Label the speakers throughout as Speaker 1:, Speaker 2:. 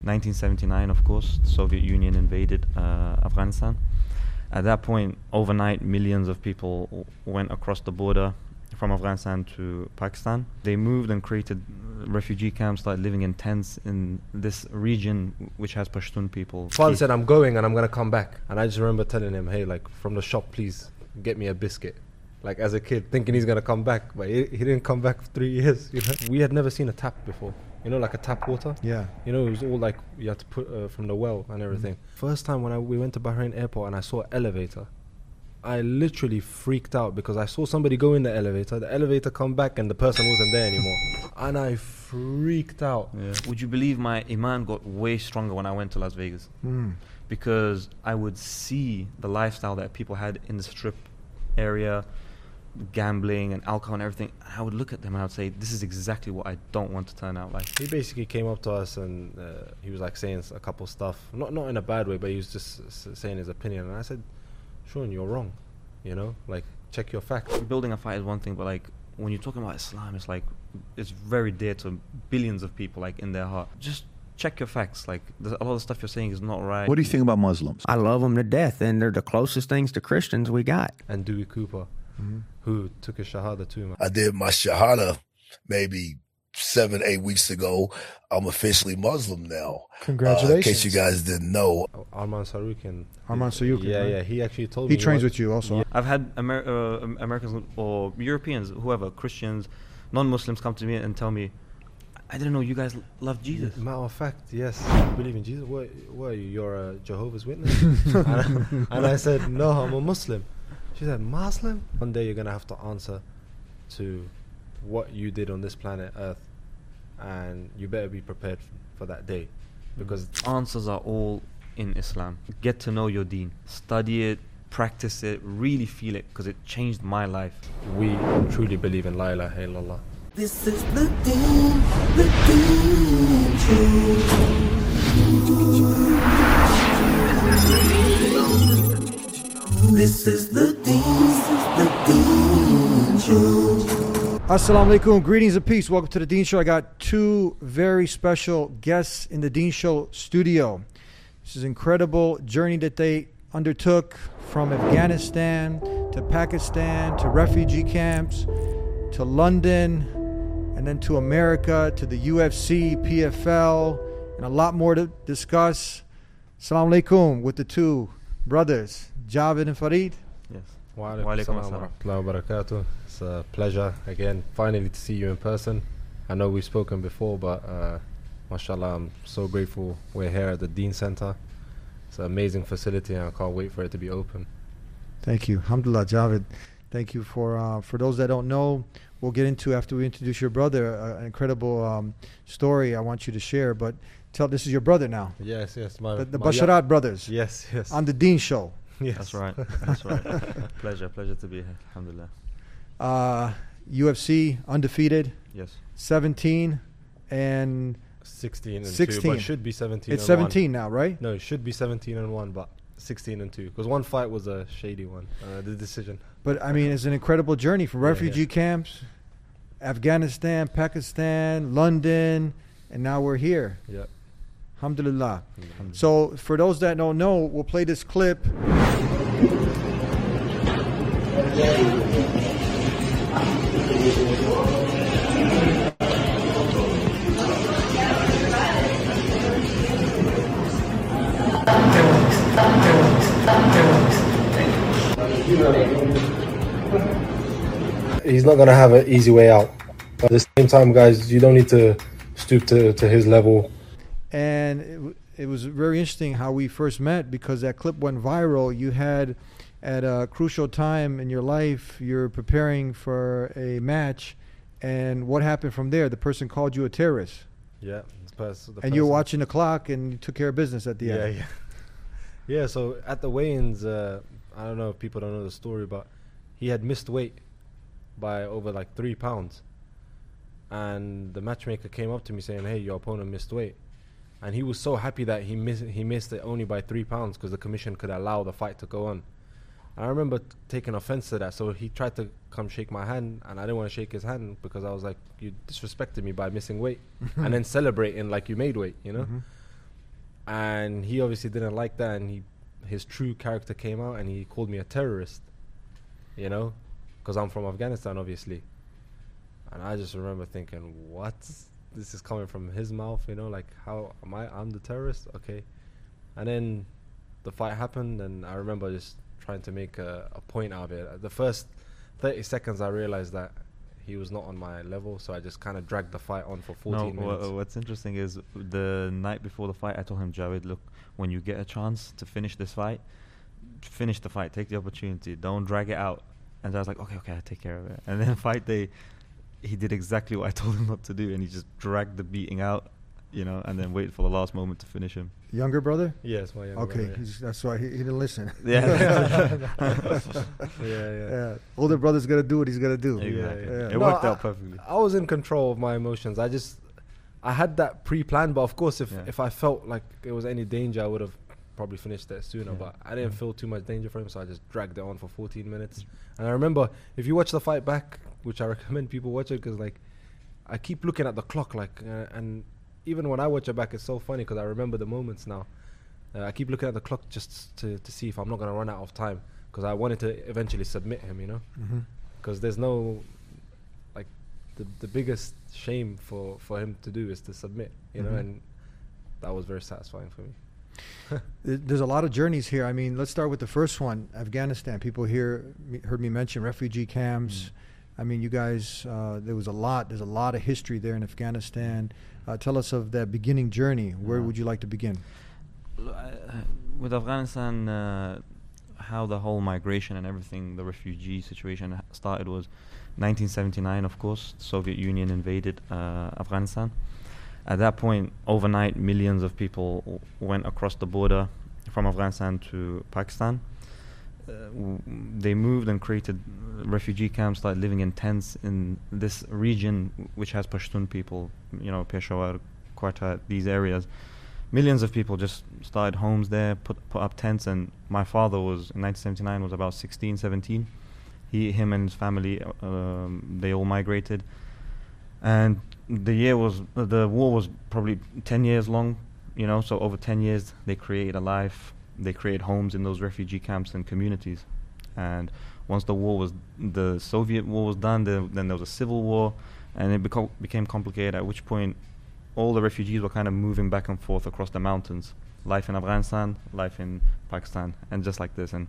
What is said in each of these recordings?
Speaker 1: 1979, of course, the Soviet Union invaded Afghanistan. At that point, overnight, millions of people went across the border from Afghanistan to Pakistan. They moved and created refugee camps, started living in tents in this region which has Pashtun people.
Speaker 2: Father said, I'm going and I'm going to come back. And I just remember telling him, hey, like, from the shop, please get me a biscuit. Like, as a kid, thinking he's going to come back. But he didn't come back for 3 years, you know. We had never seen a tap before. You know, like a tap water?
Speaker 3: Yeah.
Speaker 2: You know, it was all like, you had to put from the well and everything. First time when we went to Bahrain airport and I saw an elevator, I literally freaked out because I saw somebody go in the elevator come back and the person wasn't there anymore. And I freaked out.
Speaker 1: Yeah. Would you believe my iman got way stronger when I went to Las Vegas? Because I would see the lifestyle that people had in the strip area, gambling and alcohol and everything. I would look at them and I would say, this is exactly what I don't want to turn out like.
Speaker 2: He basically came up to us and he was like saying a couple stuff, not in a bad way, but he was just saying his opinion. And I said, Sean, you're wrong, you know, like, check your facts.
Speaker 1: Building a fight is one thing, but like when you're talking about Islam, it's like it's very dear to billions of people, like in their heart. Just check your facts. Like a lot of the stuff you're saying is not right.
Speaker 4: What do you think about Muslims?
Speaker 5: I love them to death, and they're the closest things to Christians we got.
Speaker 2: And Dewey Cooper, who took his shahada too, man.
Speaker 6: I did my shahada maybe 7-8 weeks ago. I'm officially Muslim now.
Speaker 3: Congratulations.
Speaker 6: In case you guys didn't know.
Speaker 2: Arman Sarukian.
Speaker 3: Yeah,
Speaker 2: right? Yeah, he actually told me.
Speaker 3: He trains with you also.
Speaker 2: Yeah.
Speaker 1: I've had Americans or Europeans, whoever, Christians, non-Muslims come to me and tell me, I didn't know you guys love Jesus.
Speaker 2: Matter of fact, yes, I believe in Jesus. What are you? You're a Jehovah's Witness? and I said, no, I'm a Muslim. She said, Muslim? One day you're going to have to answer to what you did on this planet Earth, and you better be prepared for that day, because
Speaker 1: answers are all in Islam. Get to know your deen, study it, practice it, really feel it, because it changed my life.
Speaker 2: We truly believe in La ilaha illallah.
Speaker 7: This is the deen show. This is the deen show.
Speaker 3: Assalamu alaikum, greetings and peace. Welcome to the Deen Show. I got two very special guests in the Deen Show studio. This is an incredible journey that they undertook from Afghanistan to Pakistan to refugee camps to London and then to America to the UFC, PFL, and a lot more to discuss. Assalamu alaikum with the two brothers, Javed and Farid.
Speaker 1: Yes.
Speaker 2: Wa alaikum assalam wa rahmatullahi wa barakatuh. It's a pleasure again, finally, to see you in person. I know we've spoken before, but mashallah, I'm so grateful we're here at the Deen Center. It's an amazing facility and I can't wait for it to be open.
Speaker 3: Thank you. Alhamdulillah, Javed. Thank you for those that don't know, we'll get into after we introduce your brother, an incredible story I want you to share. But this is your brother now.
Speaker 2: Yes.
Speaker 3: The Basharat brothers.
Speaker 2: Yes.
Speaker 3: On the Deen Show.
Speaker 2: Yes.
Speaker 1: That's right. Pleasure to be here. Alhamdulillah.
Speaker 3: UFC undefeated.
Speaker 1: Yes.
Speaker 3: 17 and
Speaker 2: 16 and
Speaker 3: 16.
Speaker 2: 2, but it should be 17
Speaker 3: It's
Speaker 2: and
Speaker 3: 17
Speaker 2: 1.
Speaker 3: now, right?
Speaker 2: No, it should be 17 and 1, but 16 and 2. Because one fight was a shady one, the decision.
Speaker 3: But, I mean, it's an incredible journey from refugee camps, Afghanistan, Pakistan, London, and now we're here.
Speaker 2: Yep.
Speaker 3: Alhamdulillah. So, for those that don't know, we'll play this clip.
Speaker 2: He's not going to have an easy way out. But at the same time, guys, you don't need to stoop to his level.
Speaker 3: And it was very interesting how we first met, because that clip went viral. You had, at a crucial time in your life, you're preparing for a match, and what happened from there? The person called you a terrorist.
Speaker 2: Yeah.
Speaker 3: And you were watching the clock and you took care of business at the end.
Speaker 2: Yeah, so at the weigh-ins, I don't know if people don't know the story, but he had missed weight by over like 3 pounds. And the matchmaker came up to me saying, hey, your opponent missed weight. And he was so happy that he missed it only by 3 pounds because the commission could allow the fight to go on. And I remember taking offense to that. So he tried to come shake my hand, and I didn't want to shake his hand because I was like, you disrespected me by missing weight and then celebrating like you made weight, you know? and he obviously didn't like that, and his true character came out, and he called me a terrorist, you know, because I'm from Afghanistan, obviously. And I just remember thinking, what? This is coming from his mouth, you know, like, how am I'm the terrorist? Okay. And then the fight happened, and I remember just trying to make a point out of it. The first 30 seconds I realized that he was not on my level, so I just kind of dragged the fight on for 14 minutes.
Speaker 1: What's interesting is the night before the fight, I told him, Javed, look, when you get a chance to finish this fight, finish the fight, take the opportunity, don't drag it out. And I was like, okay, I take care of it. And then fight day, he did exactly what I told him not to do, and he just dragged the beating out, you know, and then waited for the last moment to finish him.
Speaker 3: Younger brother?
Speaker 2: Yes, my younger
Speaker 3: Okay,
Speaker 2: brother.
Speaker 3: that's why he didn't listen.
Speaker 1: Yeah.
Speaker 2: Yeah.
Speaker 3: Older brother's gonna do what he's gonna do.
Speaker 1: Exactly.
Speaker 3: Yeah.
Speaker 1: It worked out perfectly.
Speaker 2: I was in control of my emotions. I had that pre-planned, but of course, if I felt like there was any danger, I would have probably finished that sooner.
Speaker 1: Yeah.
Speaker 2: But I didn't feel too much danger for him, so I just dragged it on for 14 minutes. And I remember, if you watch the fight back, which I recommend people watch it, because like I keep looking at the clock, like, and even when I watch it back, it's so funny because I remember the moments now. I keep looking at the clock just to see if I'm not gonna run out of time, because I wanted to eventually submit him, you know, because there's no, like, the biggest shame for him to do is to submit, you know, and that was very satisfying for me.
Speaker 3: There's a lot of journeys here. I mean, let's start with the first one, Afghanistan. People heard me mention refugee camps. I mean, you guys, there's a lot of history there in Afghanistan. Tell us of that beginning journey. Where would you like to begin?
Speaker 1: With Afghanistan, how the whole migration and everything, the refugee situation started was 1979, of course. The Soviet Union invaded Afghanistan. At that point, overnight, millions of people went across the border from Afghanistan to Pakistan. They moved and created refugee camps, started living in tents in this region, which has Pashtun people, you know, Peshawar, Quetta, these areas. Millions of people just started homes there, put up tents, and my father was, in 1979, was about 16, 17. Him and his family, they all migrated. And the war was probably 10 years long, you know, so over 10 years they created a life, they created homes in those refugee camps and communities. And once the Soviet war was done, then there was a civil war, and it became complicated, at which point all the refugees were kind of moving back and forth across the mountains. Life in Afghanistan, life in Pakistan, and just like this. And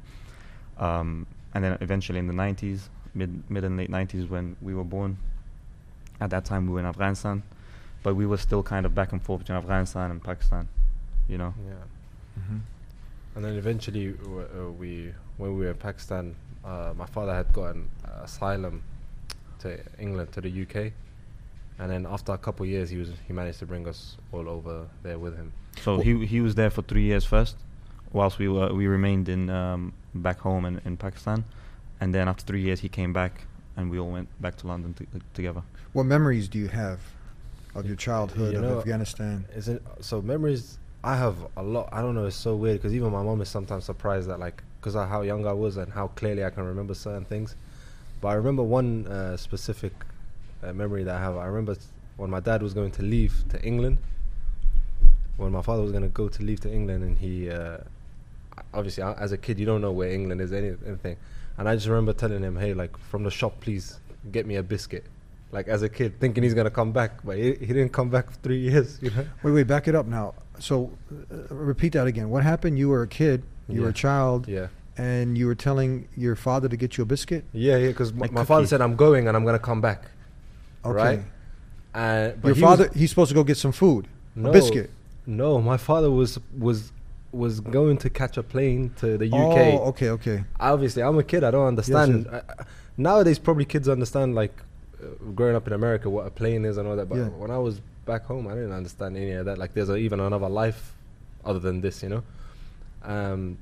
Speaker 1: then eventually in the 90s, mid and late 90s when we were born, at that time we were in Afghanistan, but we were still kind of back and forth between Afghanistan and Pakistan, you know.
Speaker 2: Yeah. And then eventually, when we were in Pakistan, my father had gotten asylum to England, to the UK, and then after a couple of years, he managed to bring us all over there with him.
Speaker 1: So he was there for 3 years first, whilst we remained in back home in Pakistan, and then after 3 years he came back, and we all went back to London together.
Speaker 3: What memories do you have of your childhood of Afghanistan?
Speaker 2: So memories, I have a lot. I don't know, it's so weird because even my mom is sometimes surprised that, like, because of how young I was and how clearly I can remember certain things. But I remember one specific memory that I have. I remember when my dad was going to leave to England, when my father was going to go to leave to England, and he, obviously as a kid you don't know where England is, anything. And I just remember telling him, hey, like, from the shop, please get me a biscuit. Like, as a kid, thinking he's going to come back. But he didn't come back for 3 years, you know?
Speaker 3: Wait, back it up now. So, repeat that again. What happened? You were a kid, you were a child, and you were telling your father to get you a biscuit?
Speaker 2: Yeah, because my father said, I'm going and I'm going to come back.
Speaker 3: Okay.
Speaker 2: Right? But
Speaker 3: your father, he's supposed to go get some food, a biscuit.
Speaker 2: No, my father was going to catch a plane to the UK.
Speaker 3: Oh, okay.
Speaker 2: Obviously, I'm a kid. I don't understand.
Speaker 3: Yes.
Speaker 2: Nowadays, probably kids understand, like, growing up in America, what a plane is and all that. But
Speaker 3: Yeah.
Speaker 2: when I was back home, I didn't understand any of that. Like, there's even another life other than this, you know?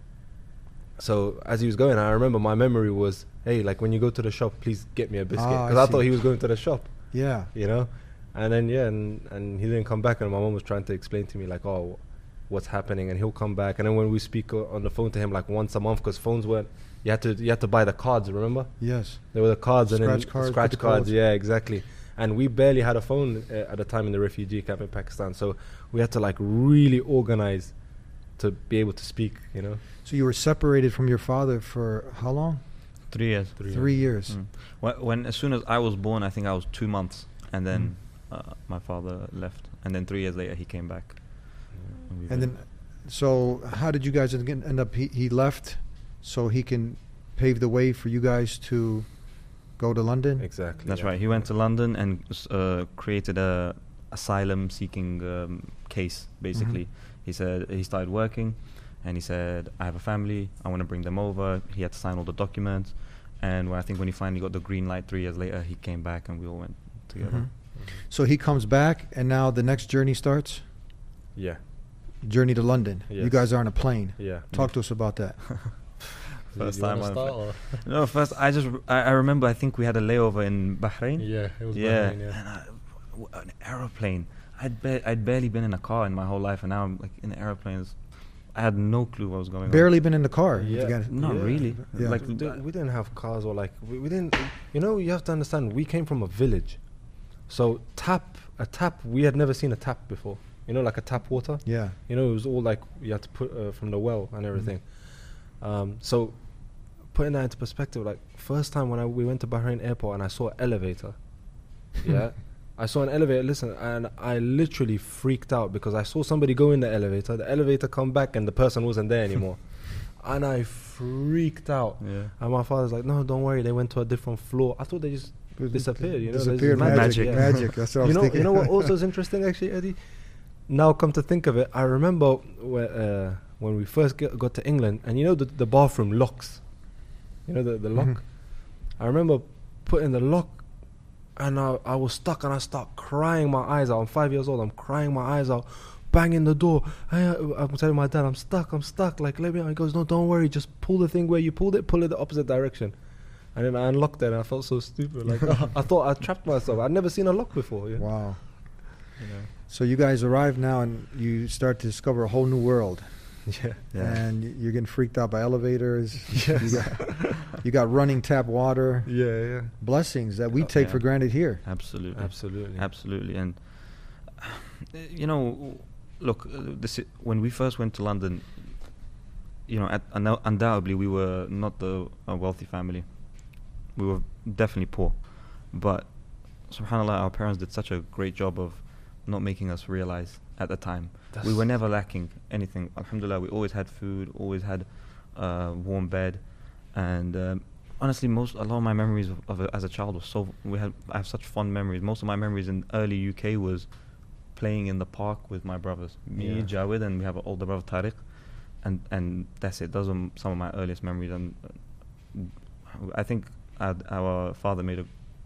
Speaker 2: So as he was going, I remember my memory was, hey, like, when you go to the shop, please get me a biscuit. Because I thought he was going to the shop.
Speaker 3: Yeah.
Speaker 2: You know? And then, and he didn't come back. And my mom was trying to explain to me, like, oh, what's happening? And he'll come back. And then when we speak on the phone to him, like, once a month, because phones weren't, you had to buy the cards, remember?
Speaker 3: Yes.
Speaker 2: There were the cards,
Speaker 3: Scratch
Speaker 2: and then
Speaker 3: cards,
Speaker 2: scratch
Speaker 3: put the
Speaker 2: cards.
Speaker 3: codes.
Speaker 2: Yeah, exactly. And we barely had a phone at the time in the refugee camp in Pakistan. So we had to like really organize to be able to speak, you know.
Speaker 3: So you were separated from your father for how long?
Speaker 1: 3 years.
Speaker 3: 3 years.
Speaker 1: When as soon as I was born, I think I was 2 months, and then my father left, and then 3 years later he came back. we've
Speaker 3: And
Speaker 1: been-
Speaker 3: then, so how did you guys end up? He left so he can pave the way for you guys to go to London.
Speaker 2: Exactly.
Speaker 1: That's
Speaker 2: yeah.
Speaker 1: right. He went to London and created a asylum-seeking case. Basically, he said he started working, and he said, "I have a family. I want to bring them over." He had to sign all the documents, and I think when he finally got the green light 3 years later, he came back, and we all went together.
Speaker 3: Mhm. So he comes back, and now the next journey starts.
Speaker 2: Yeah.
Speaker 3: Journey to London. You
Speaker 2: Yes.
Speaker 3: guys are on a plane.
Speaker 2: Yeah.
Speaker 3: Talk to us about that.
Speaker 1: First
Speaker 4: You wanna
Speaker 1: time
Speaker 4: start,
Speaker 1: I
Speaker 4: or-
Speaker 1: no, first I remember. I think we had a layover in Bahrain.
Speaker 4: Yeah, it was
Speaker 1: Yeah,
Speaker 4: Bahrain, yeah.
Speaker 1: and an aeroplane. I'd barely been in a car in my whole life, and now I'm like in airplanes. I had no clue what was going on.
Speaker 3: Barely been in the car.
Speaker 2: Yeah.
Speaker 3: You got-
Speaker 1: Not
Speaker 2: Yeah.
Speaker 1: really.
Speaker 3: Yeah.
Speaker 1: Like
Speaker 2: We didn't have cars or like we didn't. You know, you have to understand. We came from a village, so a tap. We had never seen a tap before. You know, like a tap water.
Speaker 3: Yeah.
Speaker 2: You know, it was all like you had to put from the well and everything. So putting that into perspective, like first time when we went to Bahrain airport and I saw an elevator. Yeah. I saw an elevator, listen, and I literally freaked out because I saw somebody go in the elevator come back and the person wasn't there anymore. And I freaked out.
Speaker 1: yeah.
Speaker 2: And my father's like, no, don't worry, they went to a different floor. I thought they just disappeared, you know. they just
Speaker 3: Disappeared. Magic.
Speaker 2: yeah.
Speaker 3: Magic. That's what I was thinking.
Speaker 2: You know what also is interesting actually, Eddie? Now come to think of it, I remember when we first got to England, and you know the bathroom locks. You know the lock?
Speaker 3: Mhm.
Speaker 2: I remember putting the lock, and I was stuck, and I start crying my eyes out. I'm 5 years old, I'm crying my eyes out, banging the door. I'm telling my dad, I'm stuck, like let me out. He goes, no, don't worry, just pull the thing where you pulled it, pull it the opposite direction. And then I unlocked it, and I felt so stupid. Like I thought I trapped myself. I'd never seen a lock before. Yeah.
Speaker 3: Wow.
Speaker 2: You know.
Speaker 3: So you guys arrive now, and you start to discover a whole new world.
Speaker 2: Yeah.
Speaker 3: And you're getting freaked out by elevators.
Speaker 2: Yes.
Speaker 3: You got running tap water.
Speaker 2: Yeah.
Speaker 3: Blessings that we take
Speaker 1: Yeah.
Speaker 3: for granted here.
Speaker 1: Absolutely.
Speaker 2: Absolutely.
Speaker 1: Absolutely. And you know, look, when we first went to London, you know, undoubtedly we were not a wealthy family. We were definitely poor, but subhanallah, our parents did such a great job of not making us realize at the time. We were never lacking anything. Alhamdulillah, we always had food, always had warm bed, and honestly, a lot of my memories of as a child was I have such fond memories. Most of my memories in early UK was playing in the park with my brothers, me,
Speaker 2: Yeah.
Speaker 1: Jawed, and we have an older brother Tariq, and that's it. Those are some of my earliest memories, and I think our father made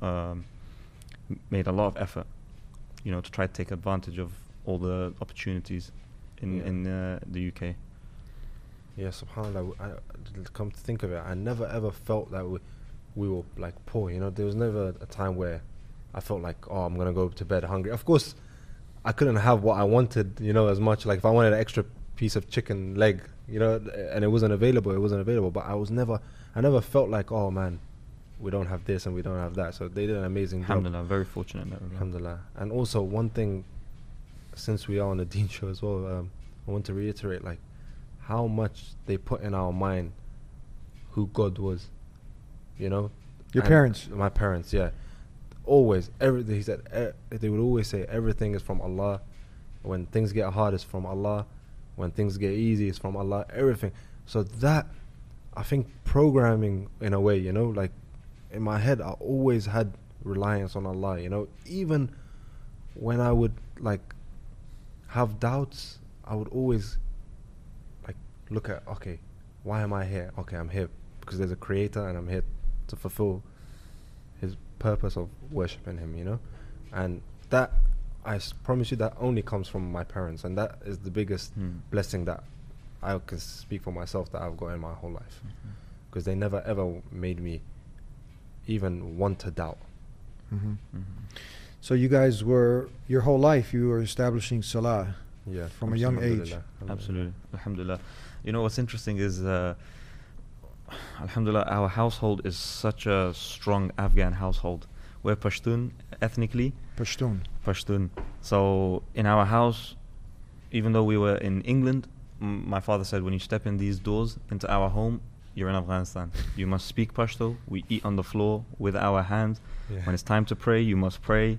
Speaker 1: a lot of effort, you know, to try to take advantage of all the opportunities in the UK.
Speaker 2: Yeah, subhanAllah, come to think of it, I never ever felt that we were like poor, you know. There was never a time where I felt like, oh, I'm going to go to bed hungry. Of course, I couldn't have what I wanted, you know, as much. Like if I wanted an extra piece of chicken leg, you know, and it wasn't available, but I never felt like, oh man, we don't have this and we don't have that. So they did an amazing job.
Speaker 1: Alhamdulillah, very fortunate in that regard.
Speaker 2: Alhamdulillah. And also one thing, since we are on the Deen show as well, I want to reiterate like how much they put in our mind who God was, you know.
Speaker 3: Your
Speaker 2: And
Speaker 3: parents.
Speaker 2: my parents, yeah, always everything. He said they would always say everything is from Allah. When things get hard, it's from Allah. When things get easy, it's from Allah. Everything. So that, I think, programming in a way, you know, like in my head, I always had reliance on Allah, you know. Even when I would like have doubts, I would always like look at, okay, why am I here? Okay, I'm here because there's a creator and I'm here to fulfill his purpose of worshipping him, you know. And that, I promise you, that only comes from my parents, and that is the biggest blessing that I can speak for myself that I've got in my whole life, because they never ever made me even want to doubt.
Speaker 3: So you guys were, your whole life, you were establishing salah.
Speaker 2: Yeah,
Speaker 3: From a young age.
Speaker 2: Alhamdulillah.
Speaker 1: Absolutely. Alhamdulillah. You know what's interesting is, Alhamdulillah, our household is such a strong Afghan household. we're Pashtun ethnically.
Speaker 3: Pashtun.
Speaker 1: So in our house, even though we were in England, my father said, when you step in these doors into our home, you're in Afghanistan. You must speak Pashto. We eat on the floor with our hands.
Speaker 2: Yeah.
Speaker 1: When it's time to pray, you must pray.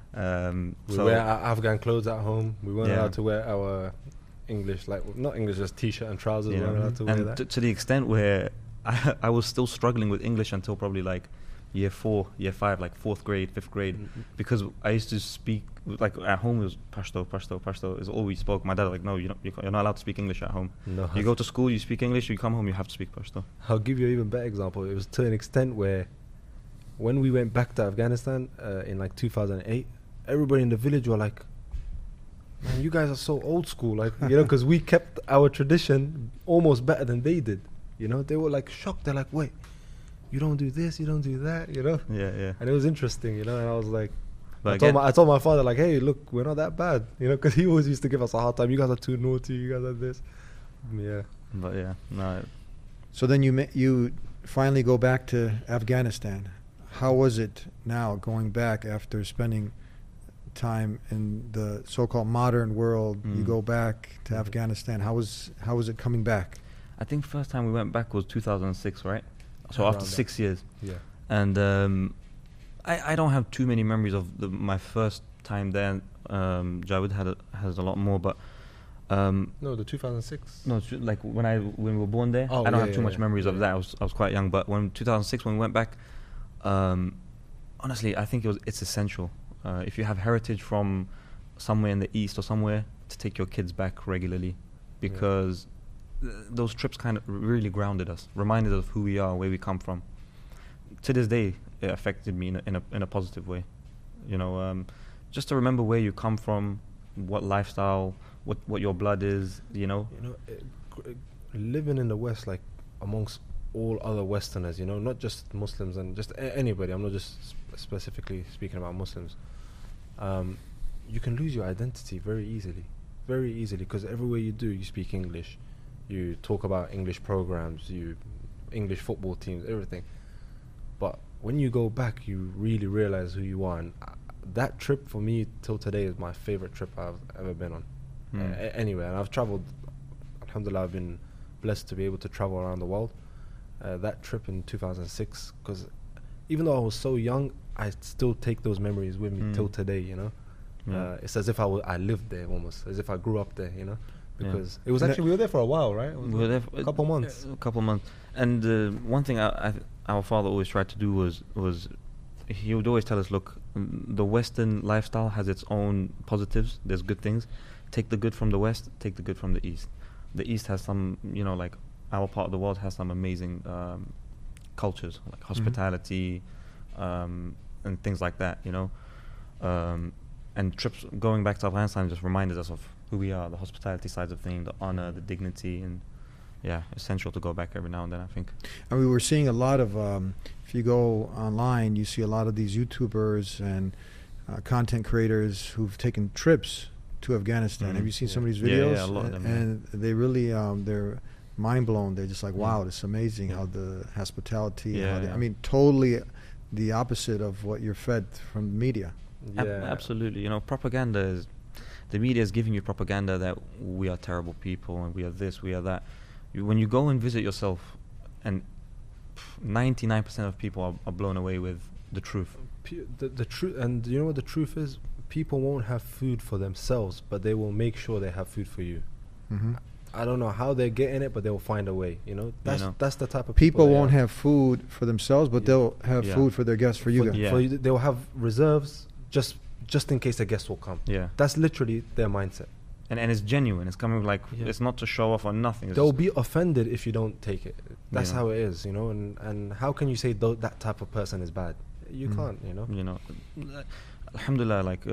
Speaker 2: We wear our Afghan clothes at home. We weren't
Speaker 1: Yeah.
Speaker 2: allowed to wear our English, like not English, just t-shirt and trousers. We
Speaker 1: Yeah.
Speaker 2: weren't allowed to wear
Speaker 1: And
Speaker 2: that.
Speaker 1: to the extent where I was still struggling with English until probably like year 4, year 5, like 4th grade, 5th grade, because I used to speak, like at home it was Pashto is all we spoke. My dad was like, no, you're not allowed to speak English at home.
Speaker 2: No.
Speaker 1: You go to school, you speak English, you come home, you have to speak Pashto.
Speaker 2: I'll give you an even better example. It was to an extent where when we went back to Afghanistan in like 2008, everybody in the village were like, man, you guys are so old school, like, you know, because we kept our tradition almost better than they did. You know, they were like shocked. They're like, wait, you don't do this, you don't do that, you know?
Speaker 1: Yeah.
Speaker 2: And it was interesting, you know, and I was like,
Speaker 1: But
Speaker 2: I told my father, like, hey, look, we're not that bad, you know, because he always used to give us a hard time. You guys are too naughty, you guys are this. Yeah.
Speaker 1: But yeah, no.
Speaker 3: So then you finally go back to Afghanistan. How was it now going back after spending time in the so-called modern world? You go back to Afghanistan. How was it coming back?
Speaker 1: I think first time we went back was 2006, right? So
Speaker 2: Around
Speaker 1: after
Speaker 2: that.
Speaker 1: 6 years.
Speaker 2: Yeah.
Speaker 1: And I don't have too many memories of my first time there. Jawed has a lot more, but
Speaker 2: No, the 2006.
Speaker 1: no, like when we were born there,
Speaker 2: Oh,
Speaker 1: I don't
Speaker 2: yeah,
Speaker 1: have too
Speaker 2: yeah,
Speaker 1: much
Speaker 2: yeah.
Speaker 1: memories of
Speaker 2: Yeah.
Speaker 1: that. I was quite young, but when 2006 when we went back, honestly, I think it's essential. If you have heritage from somewhere in the east or somewhere, to take your kids back regularly, because those trips kind of really grounded us, reminded us of who we are, where we come from. To this day, it affected me in a positive way. You know, just to remember where you come from, what lifestyle, what your blood is. You know.
Speaker 2: You know, living in the West, like amongst all other Westerners, you know, not just Muslims and just anybody. I'm not just specifically speaking about Muslims. You can lose your identity very easily, because everywhere you do, you speak English. You talk about English programs, English football teams, everything. But when you go back, you really realize who you are. And that trip for me till today is my favorite trip I've ever been on. Anywhere. And I've traveled, alhamdulillah, I've been blessed to be able to travel around the world. That trip in 2006, because even though I was so young, I still take those memories with me till today, you know. It's as if I lived there almost, as if I grew up there, you know. Because it was actually, we were there for a while, right?
Speaker 1: We were there for
Speaker 2: a couple months.
Speaker 1: And one thing our father always tried to do was he would always tell us, look, the Western lifestyle has its own positives. There's good things. Take the good from the West, take the good from the East. The East has some, you know, like our part of the world has some amazing cultures, like hospitality, and things like that, you know. And trips going back to Afghanistan just reminded us of who we are, the hospitality sides of things, the honor, the dignity, and essential to go back every now and then, I think.
Speaker 3: And we were seeing a lot of, if you go online, you see a lot of these YouTubers and content creators who've taken trips to Afghanistan. Have you seen some of these videos?
Speaker 1: Yeah, a lot of them.
Speaker 3: And they really, they're mind blown. They're just like, wow, it's amazing how the hospitality, I mean, totally the opposite of what you're fed from the media.
Speaker 1: Absolutely. You know, the media is giving you propaganda that we are terrible people and we are this, we are that. When you go and visit yourself, and 99% of people are blown away with the truth.
Speaker 2: The truth, and you know what the truth is? People won't have food for themselves, but they will make sure they have food for you. I don't know how they're getting it, but they will find a way. You know, that's the type of
Speaker 3: people
Speaker 2: they
Speaker 3: won't
Speaker 2: are.
Speaker 3: have food for themselves, but they'll have food for their guests, for you guys.
Speaker 2: They will have reserves just in case the guests will come. That's literally their mindset.
Speaker 1: And it's genuine. It's coming like it's not to show off or nothing. It's
Speaker 2: They'll be offended if you don't take it. That's how it is, you know. And how can you say that type of person is bad? You can't, you know.
Speaker 1: You know, alhamdulillah, like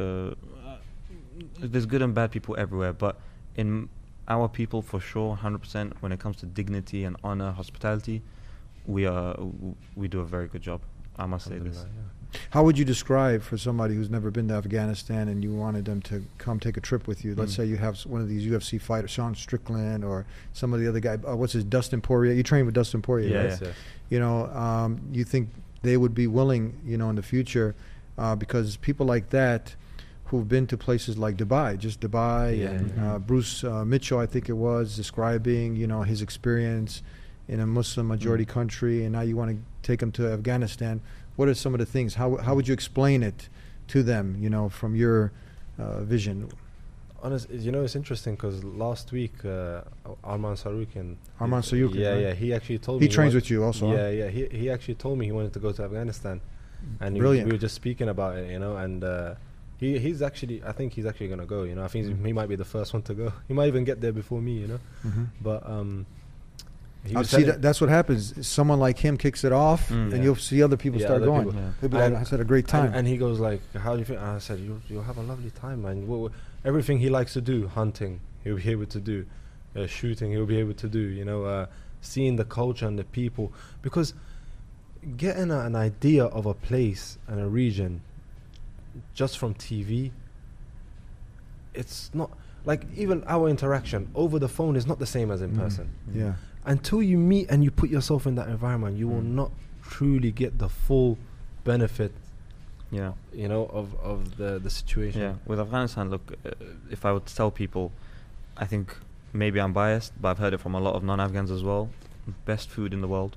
Speaker 1: there's good and bad people everywhere, but in our people, for sure, 100%, when it comes to dignity and honor, hospitality, we do a very good job. I must say this.
Speaker 3: How would you describe, for somebody who's never been to Afghanistan and you wanted them to come take a trip with you, let's say you have one of these UFC fighters, Sean Strickland, or some of the other guy, what's his, Dustin Poirier? You train with Dustin Poirier, right?
Speaker 2: Yeah.
Speaker 3: You know, you think they would be willing, you know, in the future, because people like that who've been to places like Dubai, just Dubai,
Speaker 2: Yeah.
Speaker 3: and Bruce Mitchell, I think it was, describing, his experience in a Muslim majority country, and now you want to take them to Afghanistan. What are some of the things? How would you explain it to them, from your vision?
Speaker 2: Honestly, it's interesting because last week Arman Sarukian.
Speaker 3: Arman Sarukian,
Speaker 2: Yeah,
Speaker 3: right?
Speaker 2: yeah. He actually told me.
Speaker 3: He trains with you also, huh?
Speaker 2: Yeah, yeah. He actually told me he wanted to go to Afghanistan, and
Speaker 3: Brilliant.
Speaker 2: we were just speaking about it, and he's actually. I think he's actually gonna go. I think he might be the first one to go. He might even get there before me.
Speaker 3: Mm-hmm.
Speaker 2: But he
Speaker 3: I'll
Speaker 2: was
Speaker 3: see
Speaker 2: telling-
Speaker 3: that's what happens. Someone like him kicks it off, and
Speaker 2: Yeah.
Speaker 3: you'll see other people
Speaker 2: Yeah,
Speaker 3: start
Speaker 2: other
Speaker 3: going.
Speaker 2: people.
Speaker 1: Yeah.
Speaker 3: He'll be like,
Speaker 2: And-
Speaker 3: I had a great time.
Speaker 2: And he goes like, "How do you think?" And I said, "You'll have a lovely time, man. Everything he likes to do, hunting, he'll be able to do, shooting, he'll be able to do. Seeing the culture and the people, because getting an idea of a place and a region just from TV, it's not like even our interaction over the phone is not the same as in person.
Speaker 3: Yeah.
Speaker 2: Until you meet and you put yourself in that environment, you will not truly get the full benefit,
Speaker 1: Yeah.
Speaker 2: of the situation.
Speaker 1: Yeah, with Afghanistan, look, if I would tell people, I think maybe I'm biased, but I've heard it from a lot of non-Afghans as well. Best food in the world,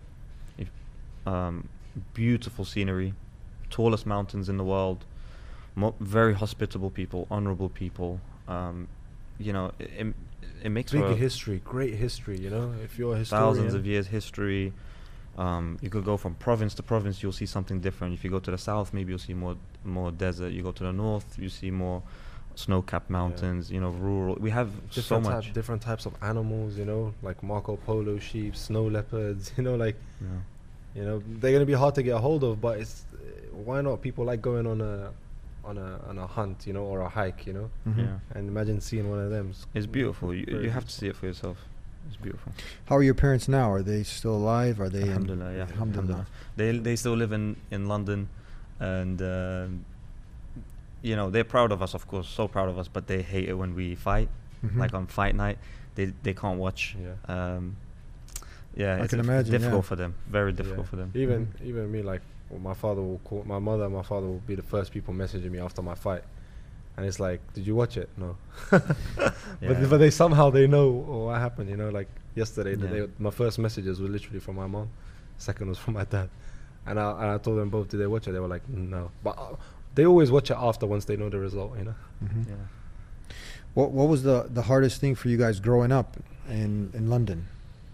Speaker 1: beautiful scenery, tallest mountains in the world, very hospitable people, honorable people. It makes
Speaker 2: Big
Speaker 1: for a
Speaker 2: history, great history. If you're a historian,
Speaker 1: thousands of years history. You could go from province to province, you'll see something different. If you go to the south, maybe you'll see more desert. You go to the north, you see more snow-capped mountains. Rural. We have so much.
Speaker 2: different types of animals. Like Marco Polo sheep, snow leopards.
Speaker 1: Yeah.
Speaker 2: They're gonna be hard to get a hold of, but it's why not? People like going on a hunt, or a hike,
Speaker 3: Mhm.
Speaker 1: Yeah.
Speaker 2: and imagine seeing one of them.
Speaker 1: It's beautiful.
Speaker 2: Very
Speaker 1: You have to see it for yourself. It's beautiful.
Speaker 3: How are your parents now? Are they still alive? Are they?
Speaker 1: Alhamdulillah, yeah.
Speaker 3: Alhamdulillah.
Speaker 1: They still live in London, and they're proud of us, of course, so proud of us. But they hate it when we fight.
Speaker 3: Mhm.
Speaker 1: Like on fight night, they can't watch.
Speaker 2: Yeah.
Speaker 1: Yeah,
Speaker 3: I
Speaker 1: it's
Speaker 3: can imagine,
Speaker 1: difficult
Speaker 3: yeah.
Speaker 1: for them. Very difficult for them.
Speaker 2: Even me, like my father will call my mother and my father will be the first people messaging me after my fight, and it's like, did you watch it? No.
Speaker 1: Yeah.
Speaker 2: But they somehow they know what happened. Like yesterday,
Speaker 1: Yeah.
Speaker 2: my first messages were literally from my mom, second was from my dad, and I told them both, did they watch it? They were like, no. But they always watch it after once they know the result.
Speaker 3: Mhm.
Speaker 1: Yeah.
Speaker 3: What was the hardest thing for you guys growing up in London?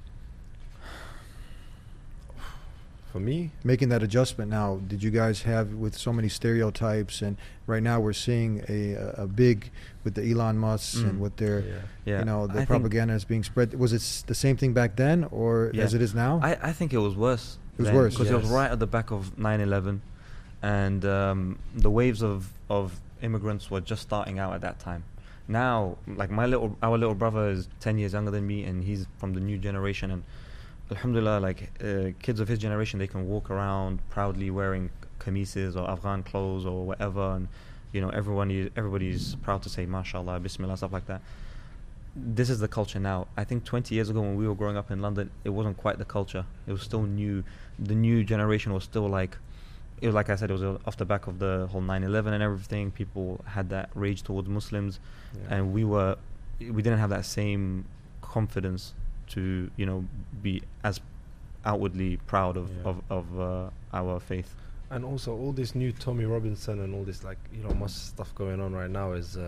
Speaker 2: For me,
Speaker 3: Making that adjustment now, did you guys have, with so many stereotypes, and right now we're seeing a big with the Elon Musk and with their
Speaker 1: Yeah.
Speaker 3: the
Speaker 1: I think-
Speaker 3: propaganda that's being spread. Was it the same thing back then, or
Speaker 1: Yeah.
Speaker 3: as it is now?
Speaker 1: I think it was worse.
Speaker 3: It was worse.
Speaker 1: because it was
Speaker 2: Yes.
Speaker 1: right at the back of 9/11, and the waves of immigrants were just starting out at that time. Now, like our little brother is 10 years younger than me, and he's from the new generation, and alhamdulillah, like kids of his generation, they can walk around proudly wearing kamises or Afghan clothes or whatever, and everybody's proud to say mashallah, bismillah, stuff like that. This is the culture now. I think 20 years ago when we were growing up in London, it wasn't quite the culture. It was still new. The new generation was still like I said, it was off the back of the whole 9/11 and everything. People had that rage towards Muslims, and we didn't have that same confidence to be as outwardly proud of our faith.
Speaker 2: and also all this new Tommy Robinson and all this like Musk stuff going on right now is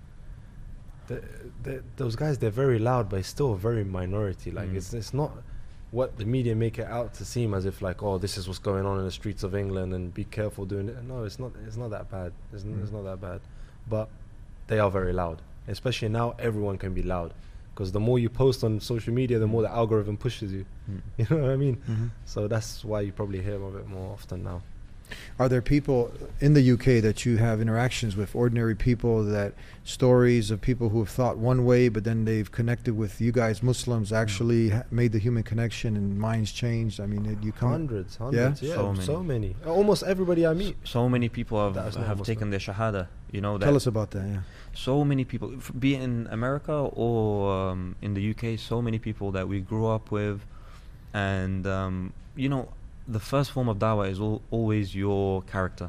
Speaker 2: those guys, they're very loud, but it's still a very minority. Like it's not what the media make it out to seem, as if like, oh, this is what's going on in the streets of England and be careful doing it. No, it's not that bad. It's not that bad, but they are very loud. Especially now, everyone can be loud, because the more you post on social media, the more the algorithm pushes you. You know what I mean?
Speaker 3: Mhm.
Speaker 2: So that's why you probably hear of it more often now.
Speaker 3: Are there people in the UK that you have interactions with, ordinary people, that stories of people who have thought one way, but then they've connected with you guys, Muslims, actually made the human connection and minds changed? I mean, you come
Speaker 2: Hundreds,
Speaker 3: Yeah?
Speaker 2: so many. Almost everybody I meet.
Speaker 1: So many people
Speaker 2: That's not
Speaker 1: have
Speaker 2: Muslim.
Speaker 1: taken their shahada. That
Speaker 3: Tell us about that. Yeah.
Speaker 1: so many people, be it in America or in the UK, so many people that we grew up with, and the first form of dawah is always your character.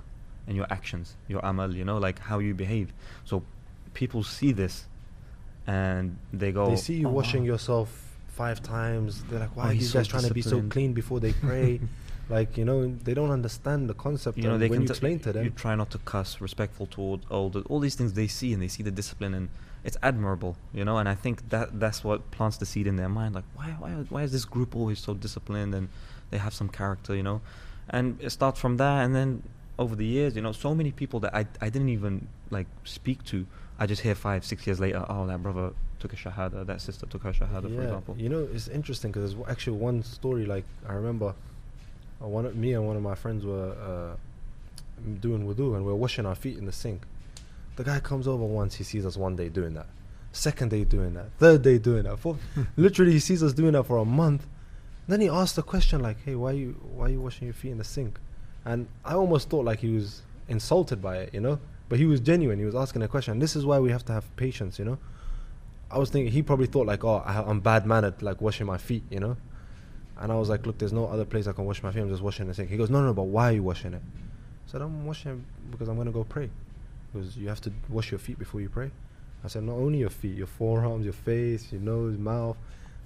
Speaker 1: and your actions, your amal, you know, like how you behave. So people see this and they go,
Speaker 2: They see you
Speaker 1: "Oh,
Speaker 2: washing
Speaker 1: wow."
Speaker 2: yourself 5 times. They're like, why
Speaker 1: Oh,
Speaker 2: are
Speaker 1: he's
Speaker 2: these
Speaker 1: so
Speaker 2: guys trying to be so
Speaker 1: disciplined.
Speaker 2: clean before they pray? Like, you know, they don't understand the concept.
Speaker 1: You know,
Speaker 2: and
Speaker 1: they
Speaker 2: when
Speaker 1: can
Speaker 2: you explain to
Speaker 1: you
Speaker 2: them,
Speaker 1: try not to cuss, respectful toward all these things they see, and they see the discipline, and it's admirable, you know. And I think that's what plants the seed in their mind, like why is this group always so disciplined and they have some character, you know. And it starts from that, and then over the years, you know, so many people that I didn't even like speak to, I just hear 5-6 years later, oh, that brother took a shahada, that sister took her shahada, for example.
Speaker 2: you know, it's interesting because there's actually one story. Like, I remember me and one of my friends were doing wudu, and we were washing our feet in the sink. The guy comes over once, he sees us one day doing that, second day doing that, third day doing that, fourth. Literally, he sees us doing that for a month. Then he asked the question like, hey, why you washing your feet in the sink? And I almost thought like he was insulted by it, you know. But he was genuine. He was asking a question. This is why we have to have patience, you know. I was thinking he probably thought like, oh, I'm bad mannered, like washing my feet, you know. And I was like, look, there's no other place I can wash my feet. I'm just washing the sink. He goes, no, but why are you washing it? I said, I'm washing it because I'm gonna go pray. Because you have to wash your feet before you pray. I said, not only your feet, your forearms, your face, your nose, mouth,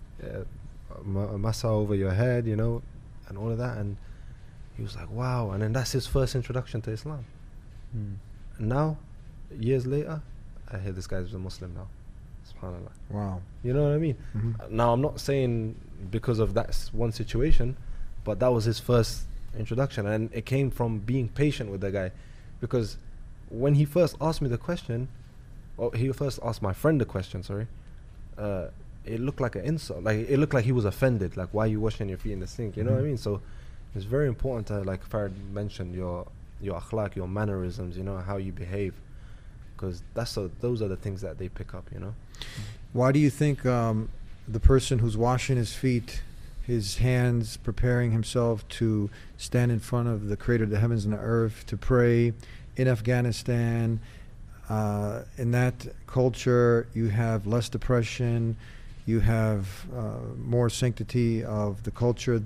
Speaker 2: massa over your head, you know, and all of that. And he was like, wow. And then that's his first introduction to Islam. And now, years later, I hear this guy's a Muslim now. SubhanAllah.
Speaker 3: Wow.
Speaker 2: You know what I mean? Now, I'm not saying because of that one situation, but that was his first introduction. And it came from being patient with the guy. Because when he first asked me the question, or he first asked my friend the question, sorry, it looked like an insult. Like, it looked like he was offended. Like, why are you washing your feet in the sink? You know what I mean? So it's very important to, like Farid mentioned, your akhlaq, your mannerisms, you know, how you behave. Because those are the things that they pick up, you know.
Speaker 3: Why do you think the person who's washing his feet, his hands, preparing himself to stand in front of the creator of the heavens and the earth to pray in Afghanistan, in that culture you have less depression, you have more sanctity of the culture,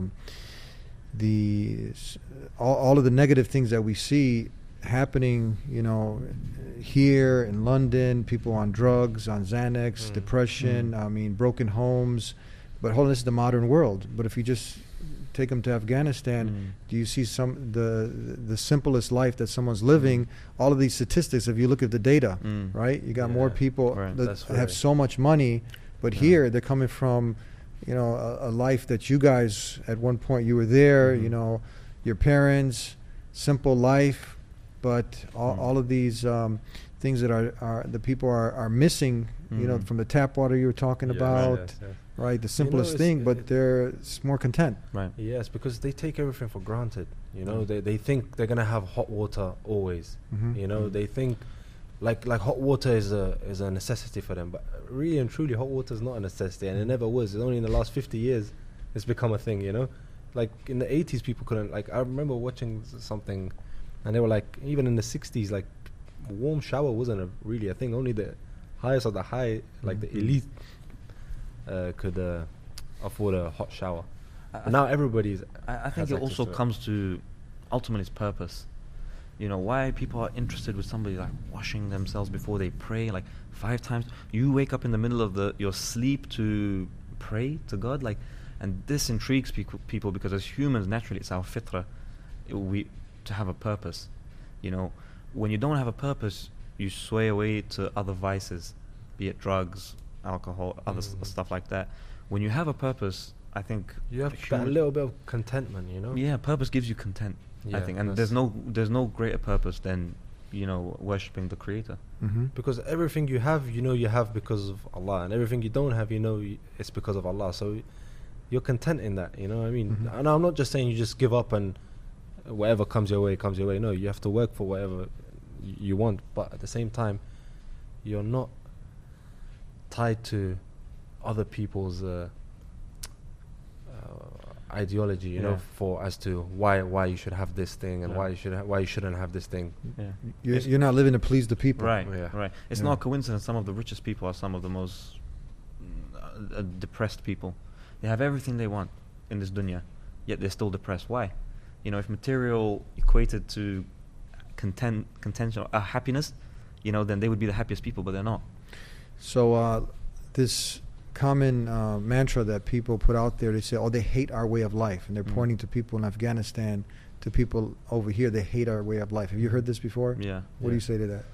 Speaker 3: all of the negative things that we see happening, you know, here in London, people on drugs, on Xanax, depression, I mean, broken homes. But hold on, this is the modern world. But if you just take them to Afghanistan, do you see the simplest life that someone's living? All of these statistics, if you look at the data, right? You got more people that have so much money, but here they're coming from, you know, a life that you guys, at one point you were there, you know, your parents, simple life, but all of these things that are the people are missing, you know, from the tap water you were talking about, right? The simplest thing, but they're more content.
Speaker 1: Right.
Speaker 2: Yes, because they take everything for granted. You know, they think they're gonna have hot water always. You know, they think like hot water is a necessity for them, but really and truly, hot water is not a necessity, and it never was. It's only in the last 50 years it's become a thing. You know, like in the 80s, people couldn't. Like, I remember watching something, and they were like, even in the 60s, like, warm shower wasn't really a thing. Only the highest of the high, like the elite, could afford a hot shower. Now everybody's.
Speaker 1: I think
Speaker 2: has
Speaker 1: it also
Speaker 2: access to
Speaker 1: comes to ultimately its purpose. You know, why people are interested with somebody like washing themselves before they pray, like 5 times. You wake up in the middle of your sleep to pray to God, like, and this intrigues people because as humans, naturally, it's our fitrah, to have a purpose. You know, when you don't have a purpose, you sway away to other vices, be it drugs, alcohol, other stuff like that. When you have a purpose, I think
Speaker 2: you have that little bit of contentment, you know.
Speaker 1: Yeah, purpose gives you content. I think, and there's no greater purpose than, you know, worshipping the Creator.
Speaker 2: Because everything you have, you know, you have because of Allah, and everything you don't have, you know, it's because of Allah. So you're content in that, you know what I mean? And I'm not just saying you just give up and whatever comes your way comes your way. No, you have to work for whatever you want, but at the same time, you're not tied to other people's ideology, you know, as to why you should have this thing and why you shouldn't have this thing.
Speaker 3: You're not living to please the people.
Speaker 1: Right. It's not a coincidence. Some of the richest people are some of the most depressed people. They have everything they want in this dunya, yet they're still depressed. Why? You know, if material equated to contention, happiness, then they would be the happiest people, but they're not.
Speaker 3: So this common mantra that people put out there, they say, oh, they hate our way of life. And they're pointing to people in Afghanistan, to people over here, they hate our way of life. Have you heard this before?
Speaker 1: Yeah.
Speaker 3: What do you say to that?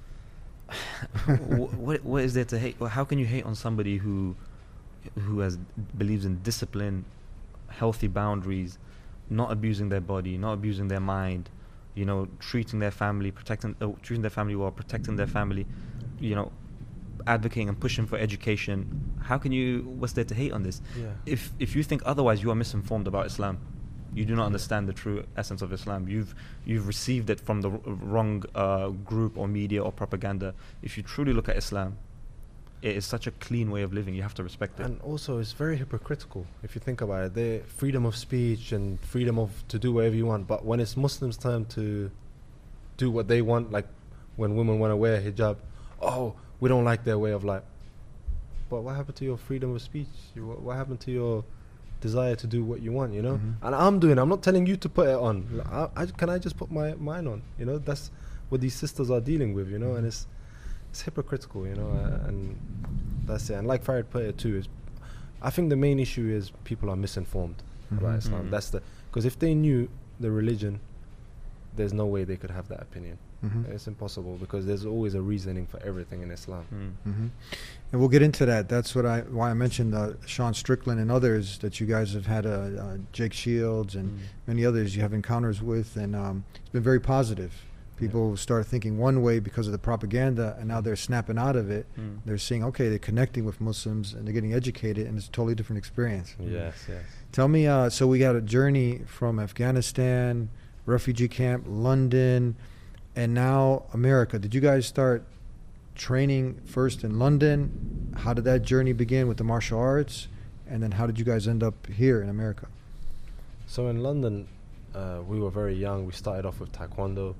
Speaker 1: What is there to hate? Well, how can you hate on somebody who believes in discipline, healthy boundaries, not abusing their body, not abusing their mind, treating their family well, protecting their family, advocating and pushing for education? What's there to hate on this?
Speaker 2: Yeah.
Speaker 1: If you think otherwise, you are misinformed about Islam. You do not understand the true essence of Islam. You've received it from the wrong group or media or propaganda. If you truly look at Islam, it is such a clean way of living. You have to respect it.
Speaker 2: And also, it's very hypocritical if you think about it. The freedom of speech and freedom to do whatever you want, but when it's Muslims' turn to do what they want, like when women want to wear hijab, oh, we don't like their way of life. But what happened to your freedom of speech? What happened to your desire to do what you want, And I'm not telling you to put it on. Can I just put mine on? That's what these sisters are dealing with, and it's hypocritical, and that's it. And like Farid put it too, I think the main issue is people are misinformed about Islam. That's because if they knew the religion, there's no way they could have that opinion. It's impossible, because there's always a reasoning for everything in Islam.
Speaker 3: And we'll get into that. That's why I mentioned Sean Strickland and others that you guys have had, Jake Shields and many others you have encounters with, and it's been very positive. People start thinking one way because of the propaganda, and now they're snapping out of it. They're seeing, okay, they're connecting with Muslims and they're getting educated, and it's a totally different experience.
Speaker 2: Yes.
Speaker 3: Tell me, so we got a journey from Afghanistan, refugee camp, London, and now America. Did you guys start training first in London? How did that journey begin with the martial arts? And then how did you guys end up here in America?
Speaker 2: So in London, we were very young. We started off with Taekwondo.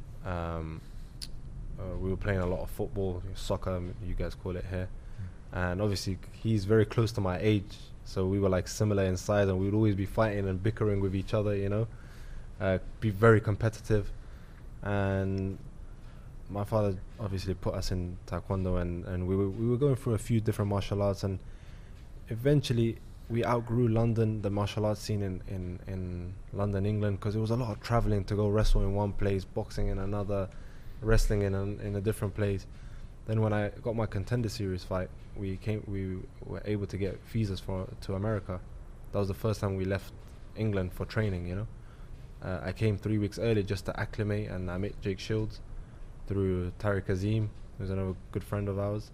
Speaker 2: We were playing a lot of football, soccer, you guys call it here. And obviously, he's very close to my age, so we were like similar in size, and we would always be fighting and bickering with each other, be very competitive. And my father obviously put us in Taekwondo, and we were going through a few different martial arts, and eventually we outgrew London, the martial arts scene in London, England, because it was a lot of traveling to go wrestle in one place, boxing in another, wrestling in a different place. Then when I got my Contender Series fight, we were able to get visas to America. That was the first time we left England for training, I came 3 weeks early just to acclimate, and I met Jake Shields through Tariq Azim, who's another good friend of ours.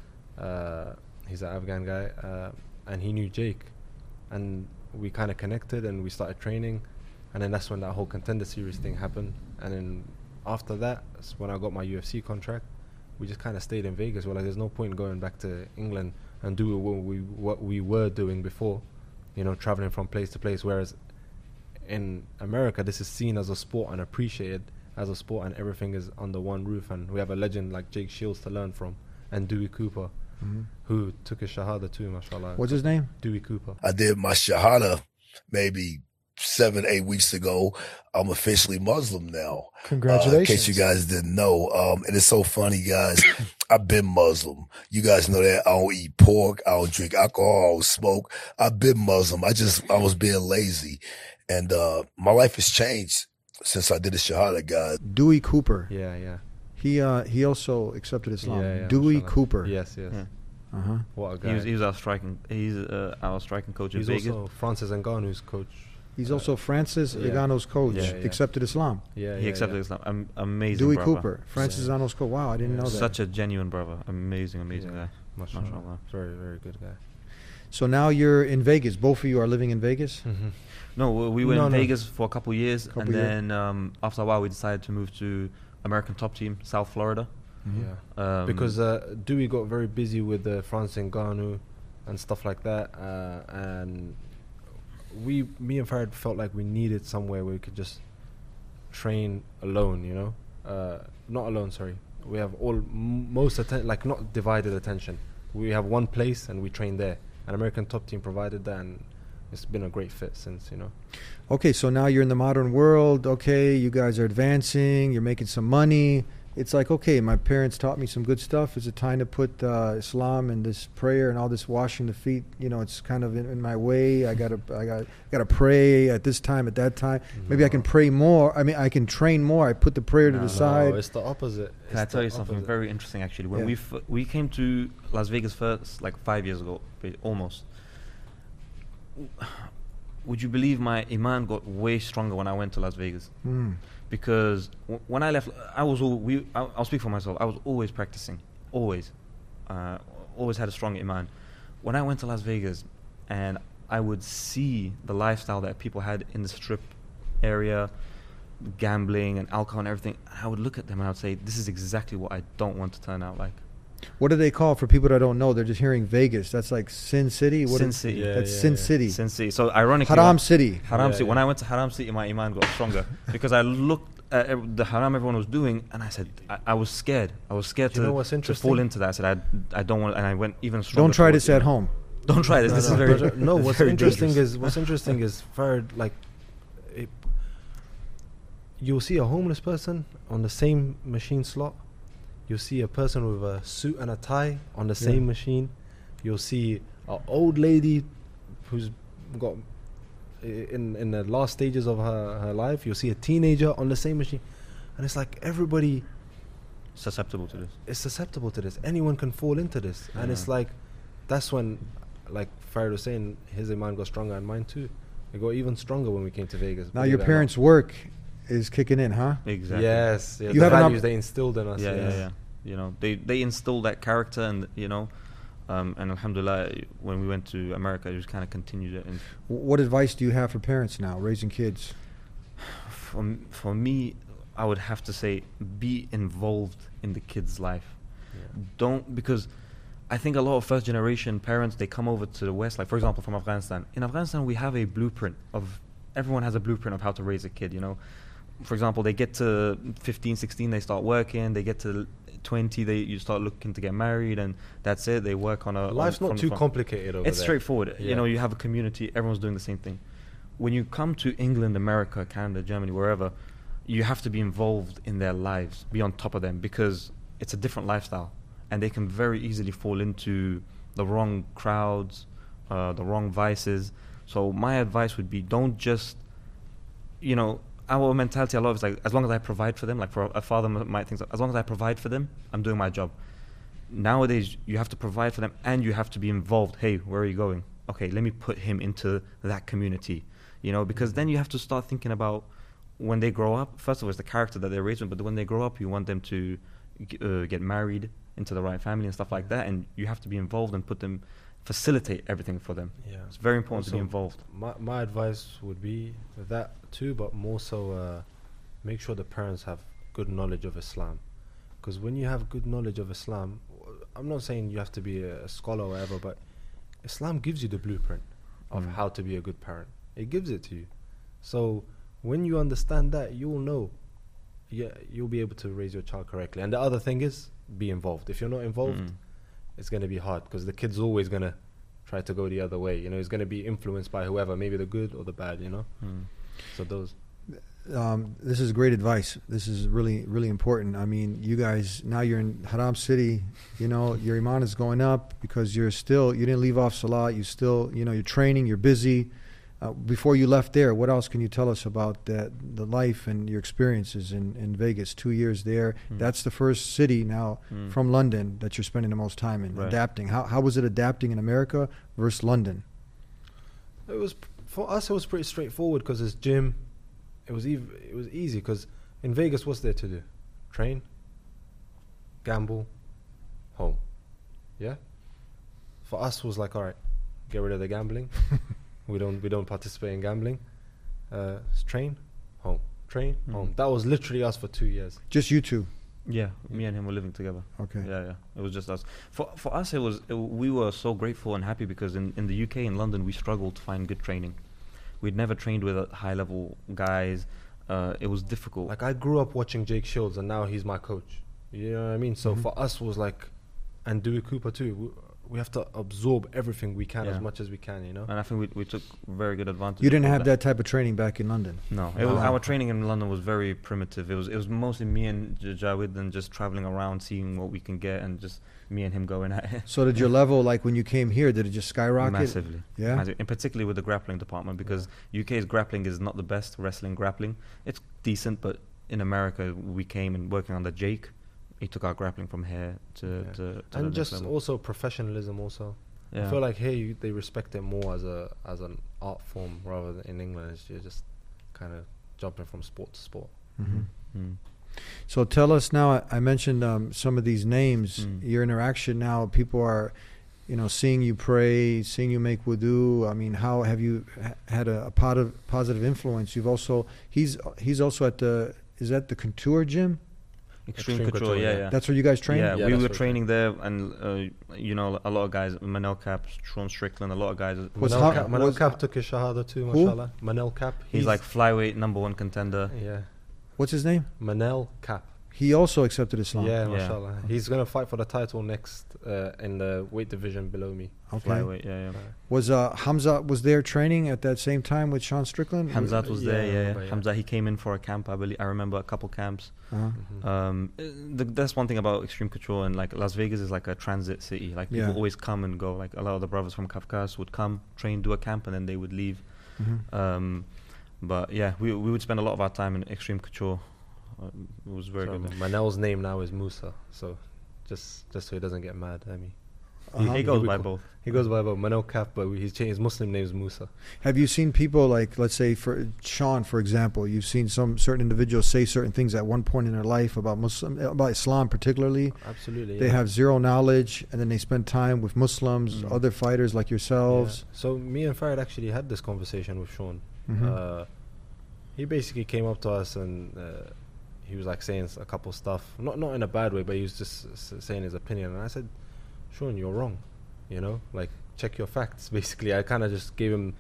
Speaker 2: He's an Afghan guy, and he knew Jake, and we kind of connected, and we started training, and then that's when that whole Contender Series thing happened. And then after that, that's when I got my UFC contract. We just kind of stayed in Vegas. We're like, there's no point going back to England and do what we were doing before, traveling from place to place, whereas in America, this is seen as a sport and appreciated as a sport, and everything is under one roof. And we have a legend like Jake Shields to learn from, and Dewey Cooper, who took his Shahada too, mashallah.
Speaker 3: What's his name?
Speaker 2: Dewey Cooper.
Speaker 6: I did my Shahada maybe 7-8 weeks ago. I'm officially Muslim now.
Speaker 3: Congratulations.
Speaker 6: In case you guys didn't know. And it's so funny, guys. I've been Muslim. You guys know that. I don't eat pork. I don't drink alcohol. I don't smoke. I've been Muslim. I was being lazy. And my life has changed since I did the Shahada, guys.
Speaker 3: Dewey Cooper.
Speaker 2: Yeah.
Speaker 3: He also accepted Islam.
Speaker 2: Yeah,
Speaker 3: Dewey
Speaker 2: mashallah.
Speaker 3: Cooper.
Speaker 2: Yes.
Speaker 1: Yeah.
Speaker 2: What a guy.
Speaker 1: He was our striking. He's our striking coach in
Speaker 2: He's
Speaker 1: Vegas.
Speaker 2: also Francis Ngannou's coach.
Speaker 3: He's also Francis
Speaker 2: yeah.
Speaker 3: Ngannou's coach.
Speaker 2: Yeah.
Speaker 3: Accepted Islam.
Speaker 1: He accepted Islam. Amazing.
Speaker 3: Dewey
Speaker 1: brother.
Speaker 3: Cooper. Francis Ngannou's coach. Wow, I didn't know that.
Speaker 1: Such a genuine brother. Amazing guy.
Speaker 2: Mashallah. Very, very good guy.
Speaker 3: So now you're in Vegas. Both of you are living in Vegas?
Speaker 1: No, we were in Vegas for a couple of years, and then after a while we decided to move to American Top Team, South Florida.
Speaker 2: Yeah, because Dewey got very busy with Francis Ngannou and stuff like that, and me and Farid felt like we needed somewhere where we could just train alone, not alone, sorry. We have like not divided attention. We have one place and we train there, and American Top Team provided that, and it's been a great fit since, you know.
Speaker 3: Okay, so now you're in the modern world. Okay, you guys are advancing. You're making some money. It's like, okay, my parents taught me some good stuff. Is it time to put Islam and this prayer and all this washing the feet? You know, it's kind of in my way. I gotta pray at this time, at that time. Maybe I can pray more. I mean, I can train more. I put the prayer to the side.
Speaker 2: No, it's the opposite.
Speaker 1: Can I tell you something very interesting? Actually, when we came to Las Vegas first, like 5 years ago, almost. Would you believe my iman got way stronger when I went to Las Vegas? Because when I left, I'll speak for myself. I was always practicing, always had a strong iman. When I went to Las Vegas, and I would see the lifestyle that people had in the strip area, gambling and alcohol and everything, I would look at them and I would say, "This is exactly what I don't want to turn out like."
Speaker 3: What do they call, for people that don't know? They're just hearing Vegas. That's like Sin City?
Speaker 1: Sin City.
Speaker 3: That's Sin City.
Speaker 1: Sin City. So ironically,
Speaker 3: Haram City.
Speaker 1: Haram City. When I went to Haram City, my iman got stronger because I looked at the haram everyone was doing, and I said, I was scared. I was scared
Speaker 2: Do you know what's
Speaker 1: to
Speaker 2: interesting?
Speaker 1: fall into that. I said, I don't want, and I went even stronger.
Speaker 3: Don't try
Speaker 1: towards
Speaker 3: this at
Speaker 1: it.
Speaker 3: home.
Speaker 1: Don't try this. This is very
Speaker 2: no.
Speaker 1: it's
Speaker 2: What's
Speaker 1: very
Speaker 2: interesting
Speaker 1: dangerous.
Speaker 2: is Farad, like, you'll see a homeless person on the same machine slot. You'll see a person with a suit and a tie on the same machine. You'll see an old lady who's got in the last stages of her life. You'll see a teenager on the same machine, and it's like everybody
Speaker 1: susceptible to this.
Speaker 2: is susceptible to this. Anyone can fall into this, and it's like that's when, like Farid was saying, his iman got stronger and mine too. It got even stronger when we came to Vegas.
Speaker 3: Now your parents' work is kicking in, huh?
Speaker 1: Exactly.
Speaker 2: Yes,
Speaker 3: You
Speaker 2: the
Speaker 3: have an
Speaker 2: values they instilled in us.
Speaker 1: Yeah. You know, they instilled that character, and you know, and alhamdulillah, when we went to America, it just kind of continued it. And
Speaker 3: What advice do you have for parents now, raising kids?
Speaker 1: for me, I would have to say, be involved in the kid's life. Don't, because I think a lot of first generation parents, they come over to the West, like for example from Afghanistan. In Afghanistan, we have a blueprint of, everyone has a blueprint of how to raise a kid, you know. For example, they get to 15, 16, they start working. They get to 20, you start looking to get married, and that's it. They work on a...
Speaker 2: Life's not too complicated over
Speaker 1: It's
Speaker 2: there.
Speaker 1: straightforward. You know, you have a community, everyone's doing the same thing. When you come to England, America, Canada, Germany, wherever, you have to be involved in their lives, be on top of them, because it's a different lifestyle, and they can very easily fall into the wrong crowds, the wrong vices. So my advice would be, don't just, you know, our mentality a lot is like, as long as I provide for them, like for a father might think, as long as I provide for them, I'm doing my job. Nowadays, you have to provide for them and you have to be involved. Hey, where are you going? Okay, let me put him into that community, you know, because then you have to start thinking about when they grow up. First of all, it's the character that they're raised with, but when they grow up, you want them to get married into the right family and stuff like that, and you have to be involved and facilitate everything for them.
Speaker 2: Yeah.
Speaker 1: It's very important
Speaker 2: Also,
Speaker 1: to be involved.
Speaker 2: My advice would be that too, but more so make sure the parents have good knowledge of Islam. Because when you have good knowledge of Islam, I'm not saying you have to be a scholar or whatever, but Islam gives you the blueprint of how to be a good parent. It gives it to you. So when you understand that, you'll know, you'll be able to raise your child correctly. And the other thing is, be involved. If you're not involved, it's going to be hard, because the kid's always going to try to go the other way. You know, he's going to be influenced by whoever, maybe the good or the bad, you know. So those.
Speaker 3: This is great advice. This is really, really important. I mean, you guys, now you're in Haram City, you know, your iman is going up because you didn't leave off Salah. You still, you know, you're training, you're busy. Before you left there, what else can you tell us about the life and your experiences in Vegas? 2 years there. That's the first city now from London that you're spending the most time in, adapting. How was it adapting in America versus London?
Speaker 2: It was, for us, it was pretty straightforward because it's gym. It was easy because in Vegas, what's there to do? Train, gamble, home. Yeah. For us, was like, all right, get rid of the gambling. we don't participate in gambling. Train, home. Train, home. That was literally us for 2 years.
Speaker 3: Just you two?
Speaker 1: Yeah, me and him were living together.
Speaker 3: Okay.
Speaker 1: Yeah. It was just us. For us, we were so grateful and happy because in the UK, in London, we struggled to find good training. We'd never trained with high-level guys. It was difficult.
Speaker 2: Like, I grew up watching Jake Shields, and now he's my coach. You know what I mean? So for us, was like, and Dewey Cooper too. we have to absorb everything we can
Speaker 1: Yeah.
Speaker 2: as much as we can, you know.
Speaker 1: And I think we took very good advantage.
Speaker 3: You didn't
Speaker 1: of
Speaker 3: have that type of training back in London.
Speaker 1: No,
Speaker 3: Wow.
Speaker 1: our training in London was very primitive. It was mostly me and Jawid and just traveling around, seeing what we can get, and just me and him going at it.
Speaker 3: So did your level, like when you came here, did it just skyrocket?
Speaker 1: Massively.
Speaker 3: Yeah?
Speaker 1: And particularly with the grappling department, because UK's grappling is not the best wrestling grappling. It's decent, but in America, we came and working under Jake. He took our grappling from here to
Speaker 2: Yeah.
Speaker 1: to the
Speaker 2: And
Speaker 1: next
Speaker 2: just
Speaker 1: level.
Speaker 2: also professionalism also.
Speaker 1: Yeah.
Speaker 2: I feel like here they respect it more as an art form rather than in England. You're just kind of jumping from sport to sport.
Speaker 1: Mm.
Speaker 3: So tell us now, I mentioned some of these names,
Speaker 1: Mm.
Speaker 3: your interaction now, people are, seeing you pray, seeing you make wudu. I mean, how have you had a positive influence? You've also, he's also at is that the Couture gym?
Speaker 1: Extreme
Speaker 2: Extreme
Speaker 1: Couture,
Speaker 2: Couture,
Speaker 1: yeah,
Speaker 2: yeah.
Speaker 1: yeah.
Speaker 3: That's where you guys train?
Speaker 1: Yeah,
Speaker 2: Yeah,
Speaker 1: we
Speaker 2: that's
Speaker 1: were
Speaker 2: what
Speaker 1: training there, and a lot of guys, Manel Cap, Sean Strickland, a lot of guys.
Speaker 3: Was
Speaker 2: Manel Cap took his shahada too,
Speaker 3: Who?
Speaker 2: mashallah. Manel Cap.
Speaker 1: He's like flyweight #1 contender.
Speaker 2: Yeah.
Speaker 3: What's his name?
Speaker 2: Manel Cap.
Speaker 3: He also accepted Islam.
Speaker 2: Yeah,
Speaker 1: Yeah.
Speaker 2: mashallah. He's going to fight for the title next in the weight division below me.
Speaker 3: Okay.
Speaker 1: Flyweight, yeah.
Speaker 3: Was Hamza was there training at that same time with Sean Strickland?
Speaker 1: Hamzat was there,
Speaker 2: Yeah, I
Speaker 1: yeah.
Speaker 2: remember, yeah.
Speaker 1: Hamzat, he came in for a camp, I believe. I remember a couple camps.
Speaker 3: Uh-huh.
Speaker 1: That's one thing about Extreme Couture, and like Las Vegas is like a transit city. Like people
Speaker 3: Yeah.
Speaker 1: always come and go. Like a lot of the brothers from Kafkas would come, train, do a camp, and then they would leave.
Speaker 3: Mhm.
Speaker 1: But yeah, we would spend a lot of our time in Extreme Couture. It was very
Speaker 2: So
Speaker 1: good.
Speaker 2: Manel's name now is Musa. So just so he doesn't get mad at me.
Speaker 1: He goes
Speaker 2: we
Speaker 1: by
Speaker 2: call-
Speaker 1: both.
Speaker 2: He goes by Manel Cap, but he's changed his Muslim name is Musa.
Speaker 3: Have you seen people like, let's say, for Sean, for example, you've seen some certain individuals say certain things at one point in their life about about Islam, particularly.
Speaker 2: Absolutely.
Speaker 3: They
Speaker 2: yeah.
Speaker 3: have zero knowledge, and then they spend time with Muslims,
Speaker 1: Mm.
Speaker 3: other fighters like
Speaker 2: Yeah.
Speaker 3: yourselves.
Speaker 2: So me and Farid actually had this conversation with Sean.
Speaker 3: Mhm.
Speaker 2: He basically came up to us and he was like saying a couple stuff, not in a bad way, but he was just saying his opinion. And I said, Sean, you're wrong. Like check your facts. Basically, I kind of just gave him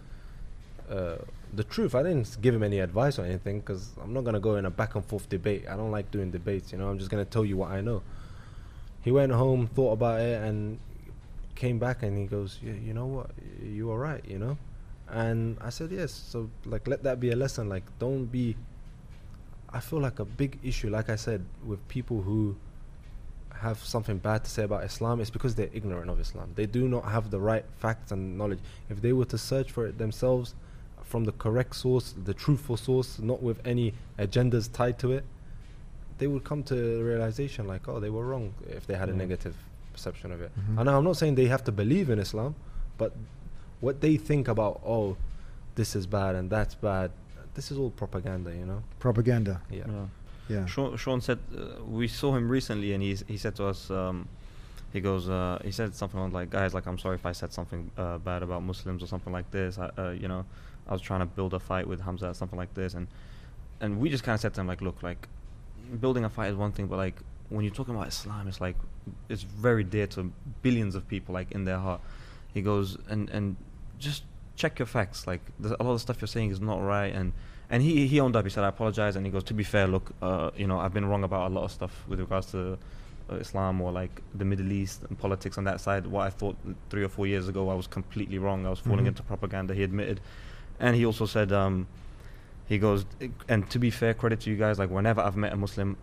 Speaker 2: the truth. I didn't give him any advice or anything because I'm not gonna go in a back and forth debate. I don't like doing debates. I'm just gonna tell you what I know. He went home, thought about it, and came back and he goes, yeah, you know what, you are right. And I said yes. So like, let that be a lesson. Like, don't be. I feel like a big issue, like I said, with people who have something bad to say about Islam is because they're ignorant of Islam. They do not have the right facts and knowledge. If they were to search for it themselves from the correct source, the truthful source, not with any agendas tied to it, they would come to the realization like, oh, they were wrong if they had a negative perception of it.
Speaker 3: Mhm.
Speaker 2: And I'm not saying they have to believe in Islam, but what they think about, oh, this is bad and that's bad, this is all propaganda,
Speaker 3: Propaganda.
Speaker 2: Yeah.
Speaker 3: Yeah.
Speaker 1: Sean said we saw him recently, and he said to us, he goes, he said something like, guys, like, I'm sorry if I said something bad about Muslims or something like this. I was trying to build a fight with Hamza, something like this, and we just kind of said to him like, look, like, building a fight is one thing, but like when you're talking about Islam, it's like it's very dear to billions of people, like in their heart. He goes, and just check your facts. Like a lot of stuff you're saying is not right, and he owned up. He said, I apologize, and he goes, to be fair, look, I've been wrong about a lot of stuff with regards to Islam or like the Middle East and politics on that side. What I thought 3 or 4 years ago, I was completely wrong. I was falling
Speaker 3: Mhm.
Speaker 1: into propaganda. He admitted, and he also said, he goes, and to be fair, credit to you guys. Like whenever I've met a Muslim,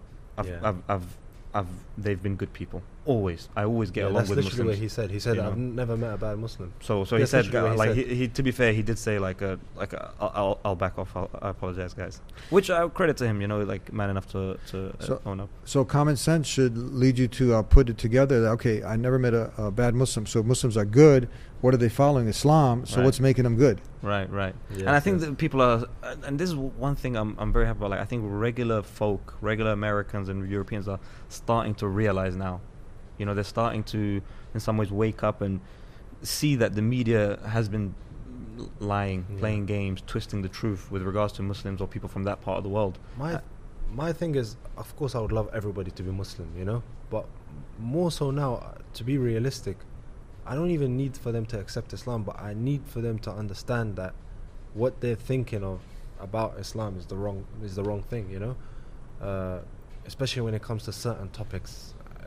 Speaker 1: they've been good people. Always, I always get along
Speaker 2: that's
Speaker 1: with
Speaker 2: literally
Speaker 1: Muslims.
Speaker 2: what he said. He said,
Speaker 1: you
Speaker 2: I've
Speaker 1: know.
Speaker 2: never met a bad Muslim.
Speaker 1: So he
Speaker 2: That's
Speaker 1: said,
Speaker 2: literally what he
Speaker 1: like
Speaker 2: said.
Speaker 1: he to be fair, he did say I'll back off. I apologize, guys. Which I credit to him. Like man enough to own up.
Speaker 3: So common sense should lead you to put it together that, okay, I never met a bad Muslim. So Muslims are good. What are they following? Islam. So
Speaker 1: Right.
Speaker 3: what's making them good?
Speaker 1: Right.
Speaker 2: Yes,
Speaker 1: And I think
Speaker 2: yes.
Speaker 1: that people are, and this is one thing I'm very happy about. Like I think regular Americans and Europeans are starting to realize now. They're starting to, in some ways, wake up and see that the media has been lying,
Speaker 2: Yeah.
Speaker 1: playing games, twisting the truth with regards to Muslims or people from that part of the world.
Speaker 2: My thing is, of course, I would love everybody to be Muslim, but more so now, to be realistic, I don't even need for them to accept Islam, but I need for them to understand that what they're thinking of about Islam is the wrong thing, especially when it comes to certain topics.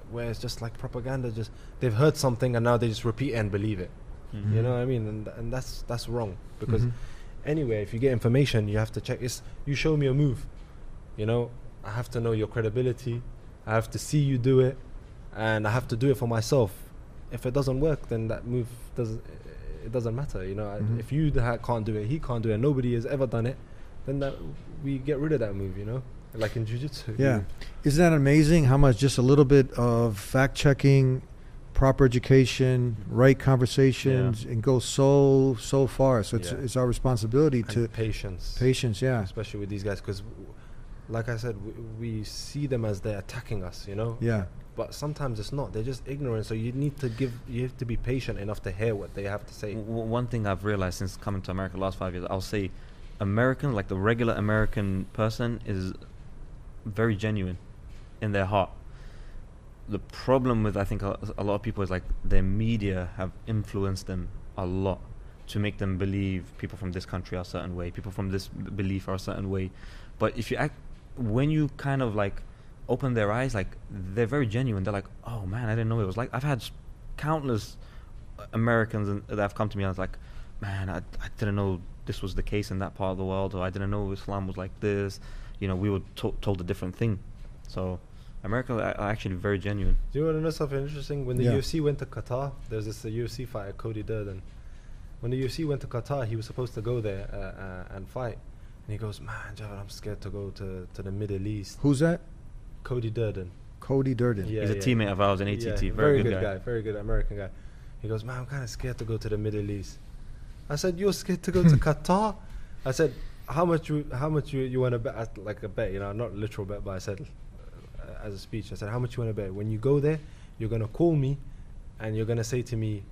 Speaker 2: where it's just like propaganda. Just they've heard something and now they just repeat it and believe it.
Speaker 1: Mhm.
Speaker 2: You know what I mean? And that's wrong, because
Speaker 3: Mhm.
Speaker 2: anyway, if you get information, you have to check. You show me a move, you know, I have to know your credibility. I have to see you do it, and I have to do it for myself. If it doesn't work, then that move doesn't matter. You know,
Speaker 3: Mhm.
Speaker 2: if you can't do it, he can't do it, nobody has ever done it, then that we get rid of that move. You know, like in jiu-jitsu.
Speaker 3: Yeah. Isn't that amazing how much just a little bit of fact checking, proper education, right conversations, and goes so far. So
Speaker 2: Yeah.
Speaker 3: it's our responsibility
Speaker 2: And
Speaker 3: to
Speaker 2: patience,
Speaker 3: yeah.
Speaker 2: especially with these guys, because like I said, we see them as they're attacking us, you know.
Speaker 3: Yeah.
Speaker 2: But sometimes it's not. They're just ignorant. So you have to be patient enough to hear what they have to say.
Speaker 1: One thing I've realized since coming to America the last 5 years, I'll say American, like the regular American person, is very genuine in their heart. The problem with, I think, a lot of people is like their media have influenced them a lot to make them believe people from this country are a certain way, people from this belief are a certain way. But if you when you kind of like open their eyes, like they're very genuine. They're like, oh man, I didn't know it was like. I've had countless Americans that have come to me and I was like, man, I didn't know this was the case in that part of the world, or I didn't know Islam was like this. You know, we were told a different thing. So America are actually very genuine.
Speaker 2: Do you want to know something interesting? When the
Speaker 3: Yeah.
Speaker 2: UFC went to Qatar, there's this UFC fighter, Cody Durden. When the UFC went to Qatar, he was supposed to go there and fight. And he goes, man, Javed, I'm scared to go to the Middle East.
Speaker 3: Who's that?
Speaker 2: Cody Durden.
Speaker 3: Cody Durden.
Speaker 2: Yeah,
Speaker 1: He's a teammate of ours in ATT. Very good guy.
Speaker 2: Very good American guy. He goes, man, I'm kind of scared to go to the Middle East. I said, you're scared to go to Qatar? I said, how much you want to bet? Like a bet, you know, not literal bet, but I said, as a speech, I said, how much you want to bet? When you go there, you're going to call me and you're going to say to me,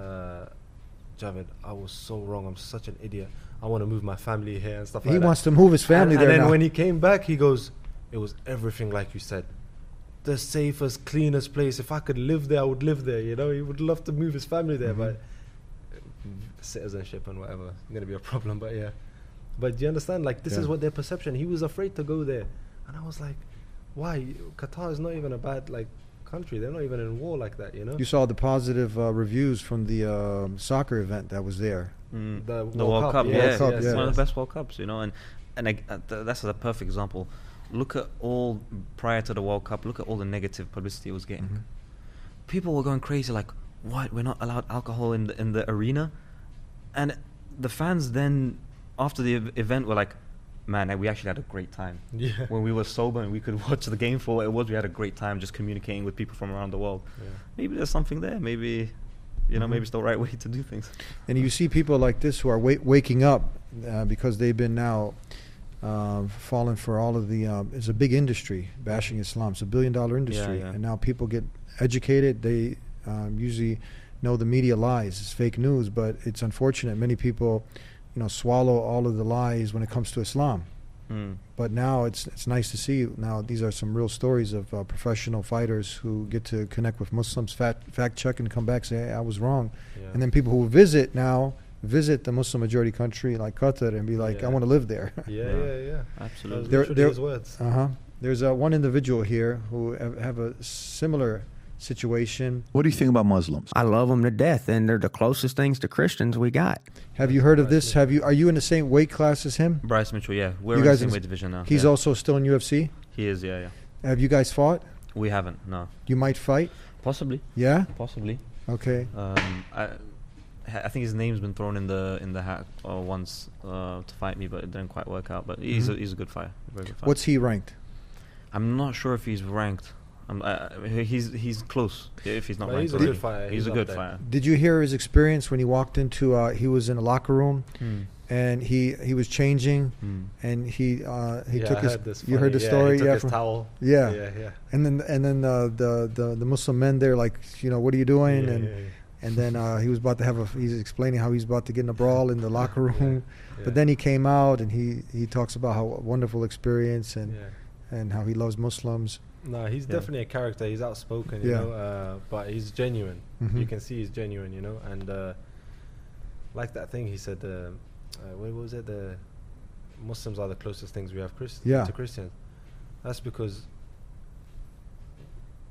Speaker 2: Javed, I was so wrong. I'm such an idiot. I want to move my family here and stuff like
Speaker 3: He
Speaker 2: that.
Speaker 3: wants to move his family
Speaker 2: and
Speaker 3: there
Speaker 2: then
Speaker 3: now.
Speaker 2: when he came back, he goes, it was everything like you said. The safest, cleanest place. If I could live there, I would live there. You know, he would love to move his family there, but citizenship and whatever is going to be a problem. But yeah, but do you understand? Like this
Speaker 3: Yeah.
Speaker 2: is what their perception. He was afraid to go there, and I was like, why? Qatar is not even a bad like country. They're not even in war like that. You know.
Speaker 3: You saw the positive reviews from the soccer event that was there.
Speaker 2: The
Speaker 1: World Cup,
Speaker 2: yes,
Speaker 1: yeah,
Speaker 3: World Cup,
Speaker 1: it's
Speaker 3: yeah.
Speaker 1: one of the best World Cups, you know, and that's a perfect example. Look at all prior to the World Cup. Look at all the negative publicity it was getting.
Speaker 3: Mhm.
Speaker 1: People were going crazy, like, "What? We're not allowed alcohol in the arena," and the fans then after the event were like, "Man, we actually had a great time."
Speaker 2: Yeah.
Speaker 1: When we were sober and we could watch the game for what it was, we had a great time just communicating with people from around the world.
Speaker 2: Yeah.
Speaker 1: Maybe there's something there. Maybe, you know,
Speaker 3: Mhm.
Speaker 1: maybe it's the right way to do things.
Speaker 3: And you see people like this who are waking up because they've been now fallen for all of the. It's a big industry, bashing Islam. It's $1 billion industry,
Speaker 1: yeah.
Speaker 3: and now people get educated. They usually know the media lies. It's fake news, but it's unfortunate. Many people, you know, swallow all of the lies when it comes to Islam.
Speaker 1: Mm.
Speaker 3: But now it's nice to see. Now these are some real stories of professional fighters who get to connect with Muslims, fact check, and come back say, hey, I was wrong.
Speaker 2: Yeah.
Speaker 3: And then people who visit the Muslim majority country like Qatar and be like, I
Speaker 2: Yeah.
Speaker 3: want to live there.
Speaker 2: Yeah.
Speaker 1: Absolutely.
Speaker 2: Those
Speaker 3: There-
Speaker 2: literally
Speaker 3: there-
Speaker 2: his words.
Speaker 3: There's one individual here who have a similar situation.
Speaker 4: What do you think about Muslims?
Speaker 5: I love them to death, and they're the closest things to Christians we got.
Speaker 3: Have you heard of this? Are you in the same weight class as him?
Speaker 1: Bryce Mitchell, yeah, we're
Speaker 3: You
Speaker 1: in the
Speaker 3: guys
Speaker 1: same
Speaker 3: in-
Speaker 1: weight division now.
Speaker 3: He's
Speaker 1: yeah.
Speaker 3: also still in UFC.
Speaker 1: He is, yeah.
Speaker 3: Have you guys fought?
Speaker 1: We haven't, no.
Speaker 3: You might fight.
Speaker 1: Possibly.
Speaker 3: Yeah. Okay.
Speaker 1: I think his name's been thrown in the hat once to fight me, but it didn't quite work out. But he's
Speaker 3: Mhm.
Speaker 1: he's a good fighter, very good fighter.
Speaker 3: What's he ranked?
Speaker 1: I'm not sure if he's ranked. He's close. If he's not
Speaker 2: But
Speaker 1: ranked,
Speaker 2: he's a
Speaker 1: already.
Speaker 2: good fighter.
Speaker 1: He's a
Speaker 2: He's
Speaker 1: good
Speaker 2: up there.
Speaker 1: fighter.
Speaker 3: Did you hear his experience when he walked into? He was in a locker room and he was changing and he
Speaker 2: Yeah,
Speaker 3: took
Speaker 2: I
Speaker 3: his.
Speaker 2: heard this
Speaker 3: You heard
Speaker 2: funny.
Speaker 3: the
Speaker 2: Yeah,
Speaker 3: story?
Speaker 2: He took
Speaker 3: Yeah.
Speaker 2: his towel.
Speaker 3: Yeah.
Speaker 2: Yeah.
Speaker 3: And then the Muslim men there like, you know, what are you doing?
Speaker 2: Yeah,
Speaker 3: and
Speaker 2: yeah.
Speaker 3: and then he was about to he's explaining how he's about to get in a brawl in the locker room.
Speaker 2: Yeah.
Speaker 3: But then he came out and he talks about how wonderful experience and
Speaker 2: Yeah.
Speaker 3: how he loves Muslims.
Speaker 2: No, he's
Speaker 1: Yeah.
Speaker 2: definitely a character. He's outspoken, you
Speaker 3: Yeah.
Speaker 2: know, but he's genuine.
Speaker 3: Mhm.
Speaker 2: You can see he's genuine, you know. And like that thing he said, what was it? The Muslims are the closest things we have
Speaker 3: Yeah.
Speaker 2: to Christians. That's because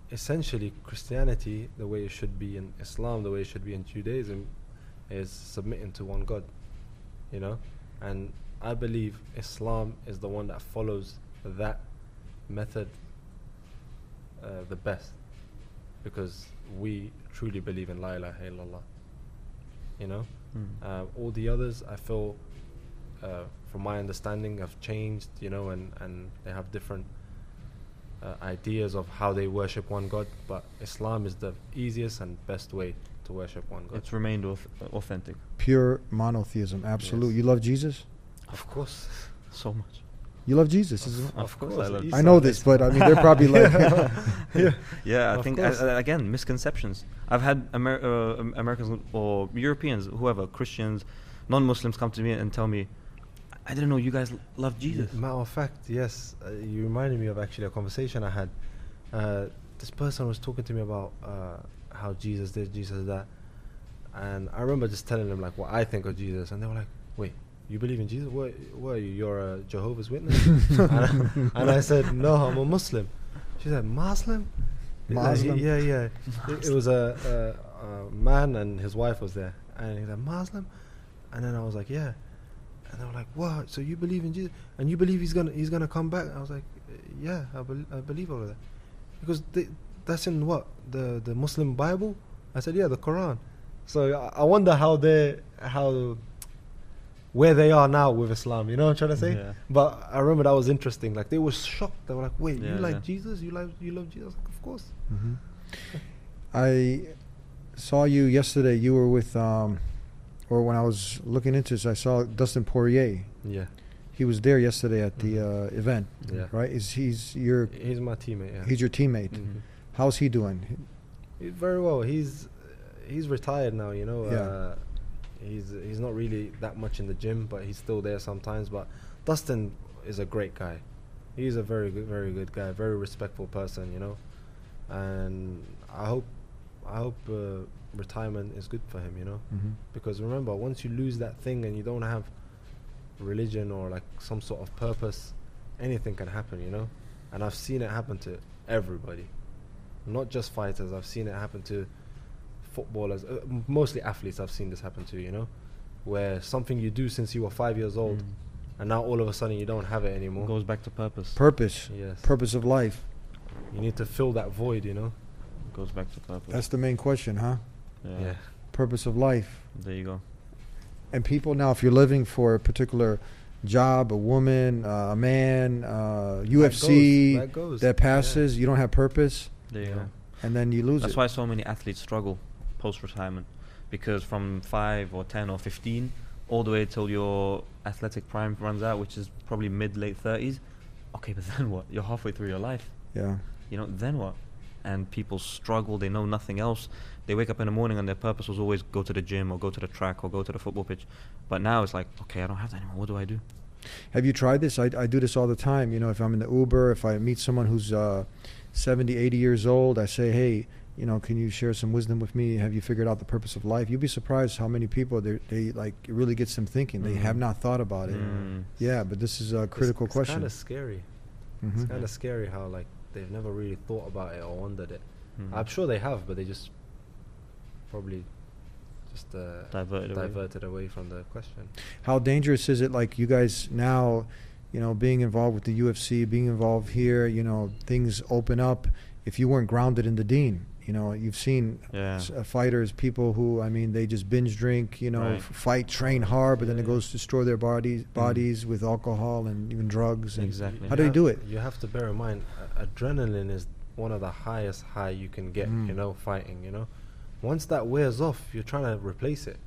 Speaker 2: essentially Christianity, the way it should be in Islam, the way it should be in Judaism, is submitting to one God, you know. And I believe Islam is the one that follows that method the best, because we truly believe in La ilaha illallah, you know. All the others, I feel, from my understanding, have changed, you know, and they have different ideas of how they worship one God, but Islam is the easiest and best way to worship one God.
Speaker 1: It's remained authentic.
Speaker 3: Pure monotheism. Absolute.
Speaker 2: Yes.
Speaker 3: You love Jesus?
Speaker 2: Of course.
Speaker 1: So much.
Speaker 3: You love Jesus?
Speaker 1: Of course I love
Speaker 2: Isa
Speaker 3: I know this, but I mean, they're probably like,
Speaker 1: Yeah, I
Speaker 2: Of
Speaker 1: think
Speaker 2: course.
Speaker 1: again, misconceptions. I've had Americans or Europeans, whoever, Christians, non-Muslims, come to me and tell me, I didn't know you guys love Jesus.
Speaker 2: Matter of fact, yes, you reminded me of actually a conversation I had. This person was talking to me about how Jesus did, Jesus that, and I remember just telling them like what I think of Jesus, and they were like, "Wait, you believe in Jesus? What are you? You're a Jehovah's Witness?" and I said, "No, I'm a Muslim." She said, "Muslim?"
Speaker 3: Muslim?
Speaker 2: Yeah. It was a man and his wife was there, and he said, "Muslim?" And then I was like, "Yeah." And they were like, "What? So you believe in Jesus? And you believe he's gonna come back?" I was like, "Yeah, I believe all of that." Because that's in what, the Muslim Bible? I said, "Yeah, the Quran." So I wonder where they are now with Islam. You know what I'm trying to say?
Speaker 1: Yeah.
Speaker 2: But I remember that was interesting. Like, they were shocked. They were like, "Wait,
Speaker 1: Yeah,
Speaker 2: you like
Speaker 1: yeah.
Speaker 2: Jesus? You love Jesus?" I was like, "Of course."
Speaker 3: Mhm. I saw you yesterday. You were with, or when I was looking into this, I saw Dustin Poirier.
Speaker 2: Yeah,
Speaker 3: He was there yesterday at the event,
Speaker 2: yeah.
Speaker 3: right? He's your
Speaker 2: He's my teammate. Yeah.
Speaker 3: he's your teammate.
Speaker 2: Mhm.
Speaker 3: How's he doing?
Speaker 2: He's very well. He's retired now. You know.
Speaker 3: Yeah.
Speaker 2: He's not really that much in the gym, but he's still there sometimes. But Dustin is a great guy. He's a very good guy, very respectful person, you know. And I hope retirement is good for him, you know.
Speaker 3: Mm-hmm.
Speaker 2: Because remember, once you lose that thing and you don't have religion or like some sort of purpose, anything can happen, you know. And I've seen it happen to everybody, not just fighters. I've seen it happen to footballers, mostly athletes. I've seen this happen to, you know, where something you do since you were 5 years old, and now all of a sudden you don't have it anymore.
Speaker 1: Goes back to purpose.
Speaker 3: Purpose.
Speaker 2: Yes.
Speaker 3: Purpose of life.
Speaker 2: You need to fill that void, you know.
Speaker 1: Goes back to purpose.
Speaker 3: That's the main question, huh?
Speaker 2: Yeah.
Speaker 3: Purpose of life.
Speaker 1: There you go.
Speaker 3: And people now, if you're living for a particular job, a woman, a man, UFC,
Speaker 2: That goes.
Speaker 3: that passes, you don't have purpose,
Speaker 1: There you
Speaker 2: Yeah.
Speaker 1: go.
Speaker 3: and then you lose
Speaker 1: That's
Speaker 3: it.
Speaker 1: why so many athletes struggle post-retirement, because from 5 or 10 or 15 all the way till your athletic prime runs out, which is probably mid-late 30s. Okay, but then what? You're halfway through your life.
Speaker 3: Yeah.
Speaker 1: You know, then what? And people struggle. They know nothing else. They wake up in the morning and their purpose was always go to the gym or go to the track or go to the football pitch. But now it's like, okay, I don't have that anymore. What do I do?
Speaker 3: Have you tried this? I do this all the time. You know, if I'm in the Uber, if I meet someone who's 70, 80 years old, I say, hey, you know, can you share some wisdom with me? Have you figured out the purpose of life? You'd be surprised how many people they like, it really gets them thinking. They have not thought about it.
Speaker 1: Mm.
Speaker 3: Yeah, but this is a critical
Speaker 2: it's
Speaker 3: question.
Speaker 2: kind of scary.
Speaker 3: Mhm.
Speaker 2: It's kind of scary how like they've never really thought about it or wondered it.
Speaker 1: Mhm.
Speaker 2: I'm sure they have, but they just probably just diverted away from the question.
Speaker 3: How dangerous is it, like you guys now, you know, being involved with the UFC, being involved here, you know, things open up. If you weren't grounded in the deen, you know, you've seen
Speaker 1: Yeah.
Speaker 3: fighters, people who, I mean, they just binge drink, you know,
Speaker 1: Right.
Speaker 3: fight, train hard, but then it
Speaker 2: Yeah.
Speaker 3: goes to destroy their bodies with alcohol and even drugs. And
Speaker 1: Exactly.
Speaker 3: How do they do it?
Speaker 2: You have to bear in mind, adrenaline is one of the highest high you can get, you know, fighting, you know. Once that wears off, you're trying to replace it.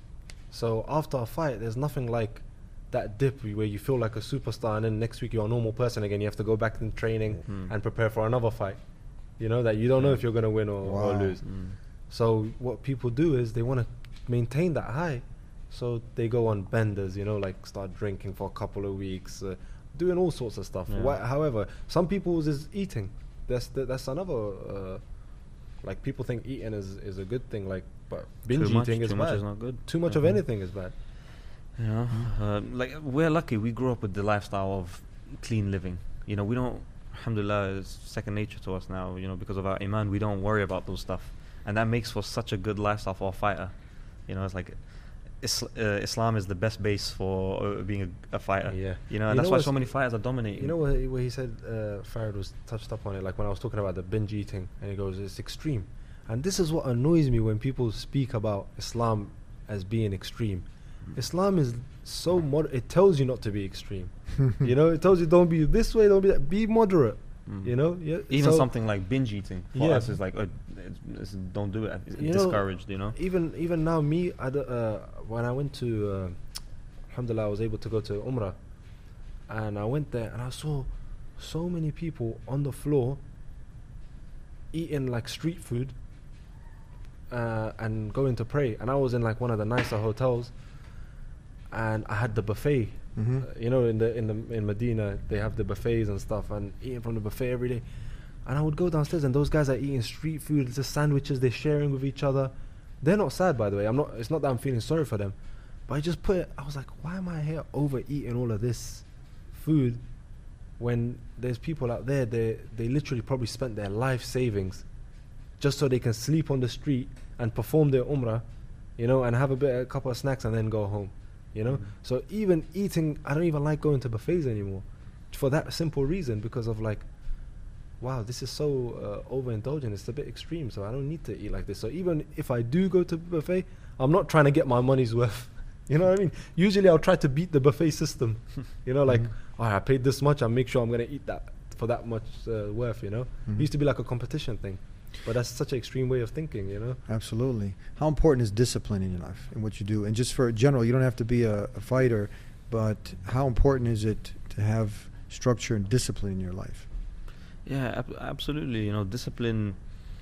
Speaker 2: So after a fight, there's nothing like that dip where you feel like a superstar and then next week you're a normal person again. You have to go back in training and prepare for another fight. You know, that you don't know if you're going to win or
Speaker 3: Wow.
Speaker 2: lose.
Speaker 1: Mm.
Speaker 2: So what people do is they want to maintain that high. So they go on benders, you know, like start drinking for a couple of weeks, doing all sorts of stuff.
Speaker 1: Yeah.
Speaker 2: However, some people's is eating. That's another. Like people think eating is a good thing, like, but binge eating is
Speaker 1: too
Speaker 2: bad.
Speaker 1: much is not good.
Speaker 2: Too much of
Speaker 1: Mhm.
Speaker 2: anything is bad.
Speaker 1: You know, like we're lucky. We grew up with the lifestyle of clean living. You know, we don't alhamdulillah, it's second nature to us now. You know, because of our iman, we don't worry about those stuff, and that makes for such a good lifestyle for a fighter. You know, it's like Islam is the best base for being a fighter.
Speaker 2: Yeah.
Speaker 1: You know,
Speaker 2: You
Speaker 1: and that's
Speaker 2: know
Speaker 1: why
Speaker 2: what's-
Speaker 1: so many fighters are dominating.
Speaker 2: You know where he said, Farid was touched up on it, like when I was talking about the binge eating, and he goes, it's extreme. And this is what annoys me when people speak about Islam as being extreme. Islam is so it tells you not to be extreme. You know, it tells you don't be this way, don't be that. Be moderate.
Speaker 1: Mm.
Speaker 2: You know, yeah.
Speaker 1: Even
Speaker 2: so
Speaker 1: something like binge eating for
Speaker 2: Yeah.
Speaker 1: us is like, don't do it. It's
Speaker 2: You know,
Speaker 1: discouraged. You know.
Speaker 2: even now, me, when I went to, alhamdulillah, I was able to go to Umrah, and I went there and I saw so many people on the floor eating like street food and going to pray. And I was in like one of the nicer hotels, and I had the buffet. You know, in Medina they have the buffets and stuff, and eating from the buffet every day. And I would go downstairs, and those guys are eating street food, just sandwiches they're sharing with each other. They're not sad, by the way. It's not that I'm feeling sorry for them, but I just I was like, why am I here overeating all of this food when there's people out there, they literally probably spent their life savings just so they can sleep on the street and perform their umrah, you know, and have a couple of snacks and then go home, you know. So even eating, I don't even like going to buffets anymore for that simple reason, because of like, wow, this is so overindulgent, it's a bit extreme, so I don't need to eat like this. So even if I do go to buffet, I'm not trying to get my money's worth. You know what I mean? Usually I'll try to beat the buffet system. You know, like, oh, I paid this much, I make sure I'm going to eat that for that much worth, you know? It used to be like a competition thing. But that's such an extreme way of thinking, you know?
Speaker 3: Absolutely. How important is discipline in your life and what you do? And just for general, you don't have to be a fighter, but how important is it to have structure and discipline in your life?
Speaker 1: Yeah, absolutely. You know, discipline.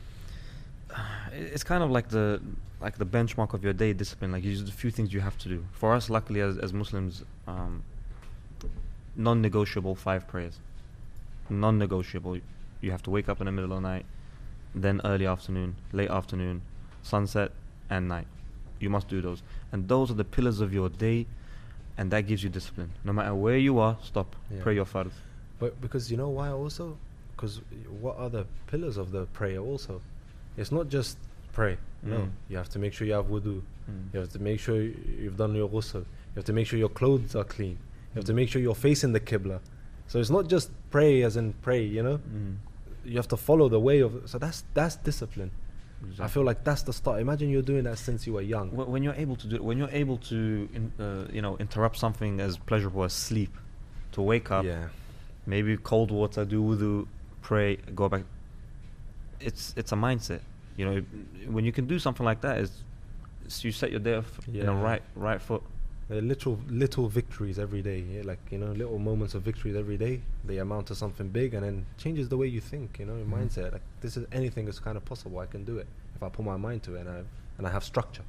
Speaker 1: It's kind of like the benchmark of your day. Discipline, like there's a few things you have to do. For us, luckily, as Muslims, non-negotiable 5 prayers. Non-negotiable. You have to wake up in the middle of the night, then early afternoon, late afternoon, sunset, and night. You must do those, and those are the pillars of your day, and that gives you discipline. No matter where you are, stop,
Speaker 2: Yeah.
Speaker 1: pray your fard.
Speaker 2: But because you know why also? Because what are the pillars of the prayer also? It's not just pray. No, you have to make sure you have wudu. You have to make sure you've done your ghusl. You have to make sure your clothes are clean. You have to make sure you're facing the qibla. So it's not just pray as in pray, you know? You have to follow the way of. So that's discipline. I feel like that's the start. Imagine you're doing that since you were young.
Speaker 1: When you're able to do it, when you're able to interrupt something as pleasurable as sleep, to wake up,
Speaker 2: Yeah.
Speaker 1: maybe cold water, do wudu, pray, go back. It's a mindset. You know, when you can do something like that, you set your day off in a right foot.
Speaker 2: There are little victories every day. Yeah? Like, you know, little moments of victories every day. They amount to something big, and then changes the way you think. You know, your mindset. Like, anything is kind of possible. I can do it if I put my mind to it, and I have structure.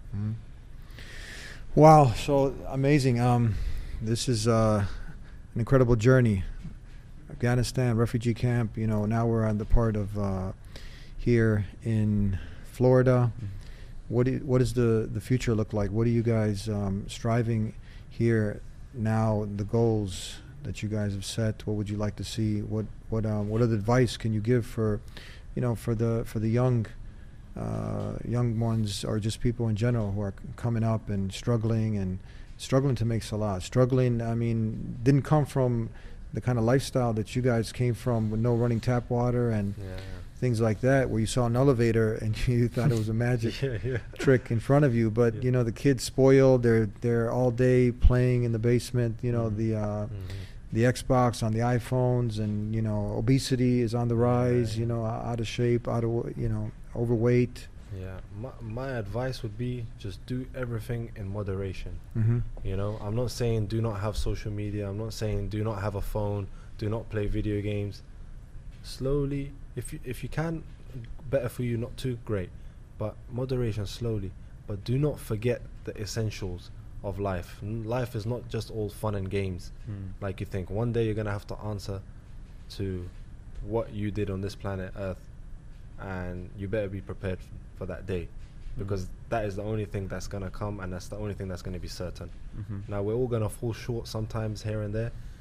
Speaker 3: Wow, so amazing. This is an incredible journey. Afghanistan refugee camp. You know, now we're on the part of here in Florida. What does the future look like? What are you guys striving here now? The goals that you guys have set. What would you like to see? What other advice can you give for the young ones, or just people in general who are coming up and struggling to make salah? Struggling, I mean, didn't come from the kind of lifestyle that you guys came from, with no running tap water and things like that, where you saw an elevator and you thought it was a magic trick in front of you. But you know, the kids spoiled. They're all day playing in the basement. You know, the Xbox on the iPhones, and you know, obesity is on the rise. You know, out of shape, overweight.
Speaker 2: Yeah, my advice would be just do everything in moderation. You know, I'm not saying do not have social media. I'm not saying do not have a phone. Do not play video games. Slowly, if you can, better for you not to, great. But moderation, slowly. But do not forget the essentials of life. Life is not just all fun and games like you think. One day you're gonna have to answer to what you did on this planet Earth, and you better be prepared for that day, because that is the only thing that's going to come, and that's the only thing that's going to be certain. Now, we're all going to fall short sometimes here and there,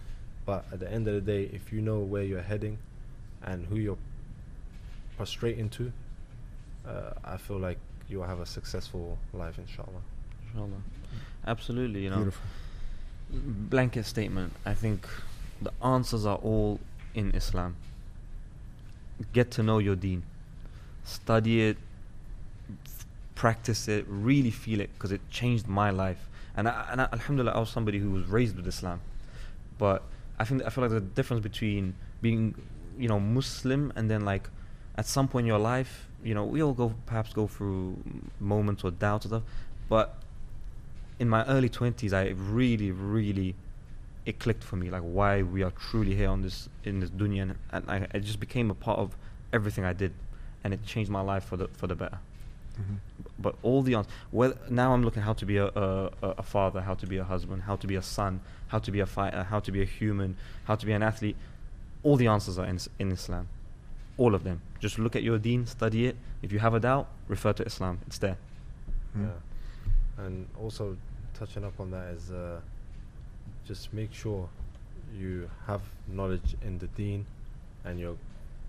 Speaker 2: But at the end of the day, if you know where you're heading and who you're prostrating to, I feel like you'll have a successful life, inshallah.
Speaker 1: Inshallah. Absolutely, you know.
Speaker 3: Beautiful.
Speaker 1: Blanket statement. I think the answers are all in Islam. Get to know your deen. Study it, practice it, really feel it, because it changed my life. And I, alhamdulillah, I was somebody who was raised with Islam. But I feel like the difference between being, you know, Muslim and then like at some point in your life, you know, we all perhaps go through moments or doubts and stuff. But in my early 20s, I really, it clicked for me, like why we are truly here in this dunya, and it just became a part of everything I did, and it changed my life for the better.
Speaker 3: Mm-hmm.
Speaker 1: But all the answers, well, now I'm looking how to be a father, how to be a husband, how to be a son, how to be a fighter, how to be a human, how to be an athlete. All the answers are in Islam, all of them. Just look at your deen, study it. If you have a doubt, refer to Islam. It's there.
Speaker 3: Mm.
Speaker 2: Yeah. And also touching up on that is just make sure you have knowledge in the deen, and you're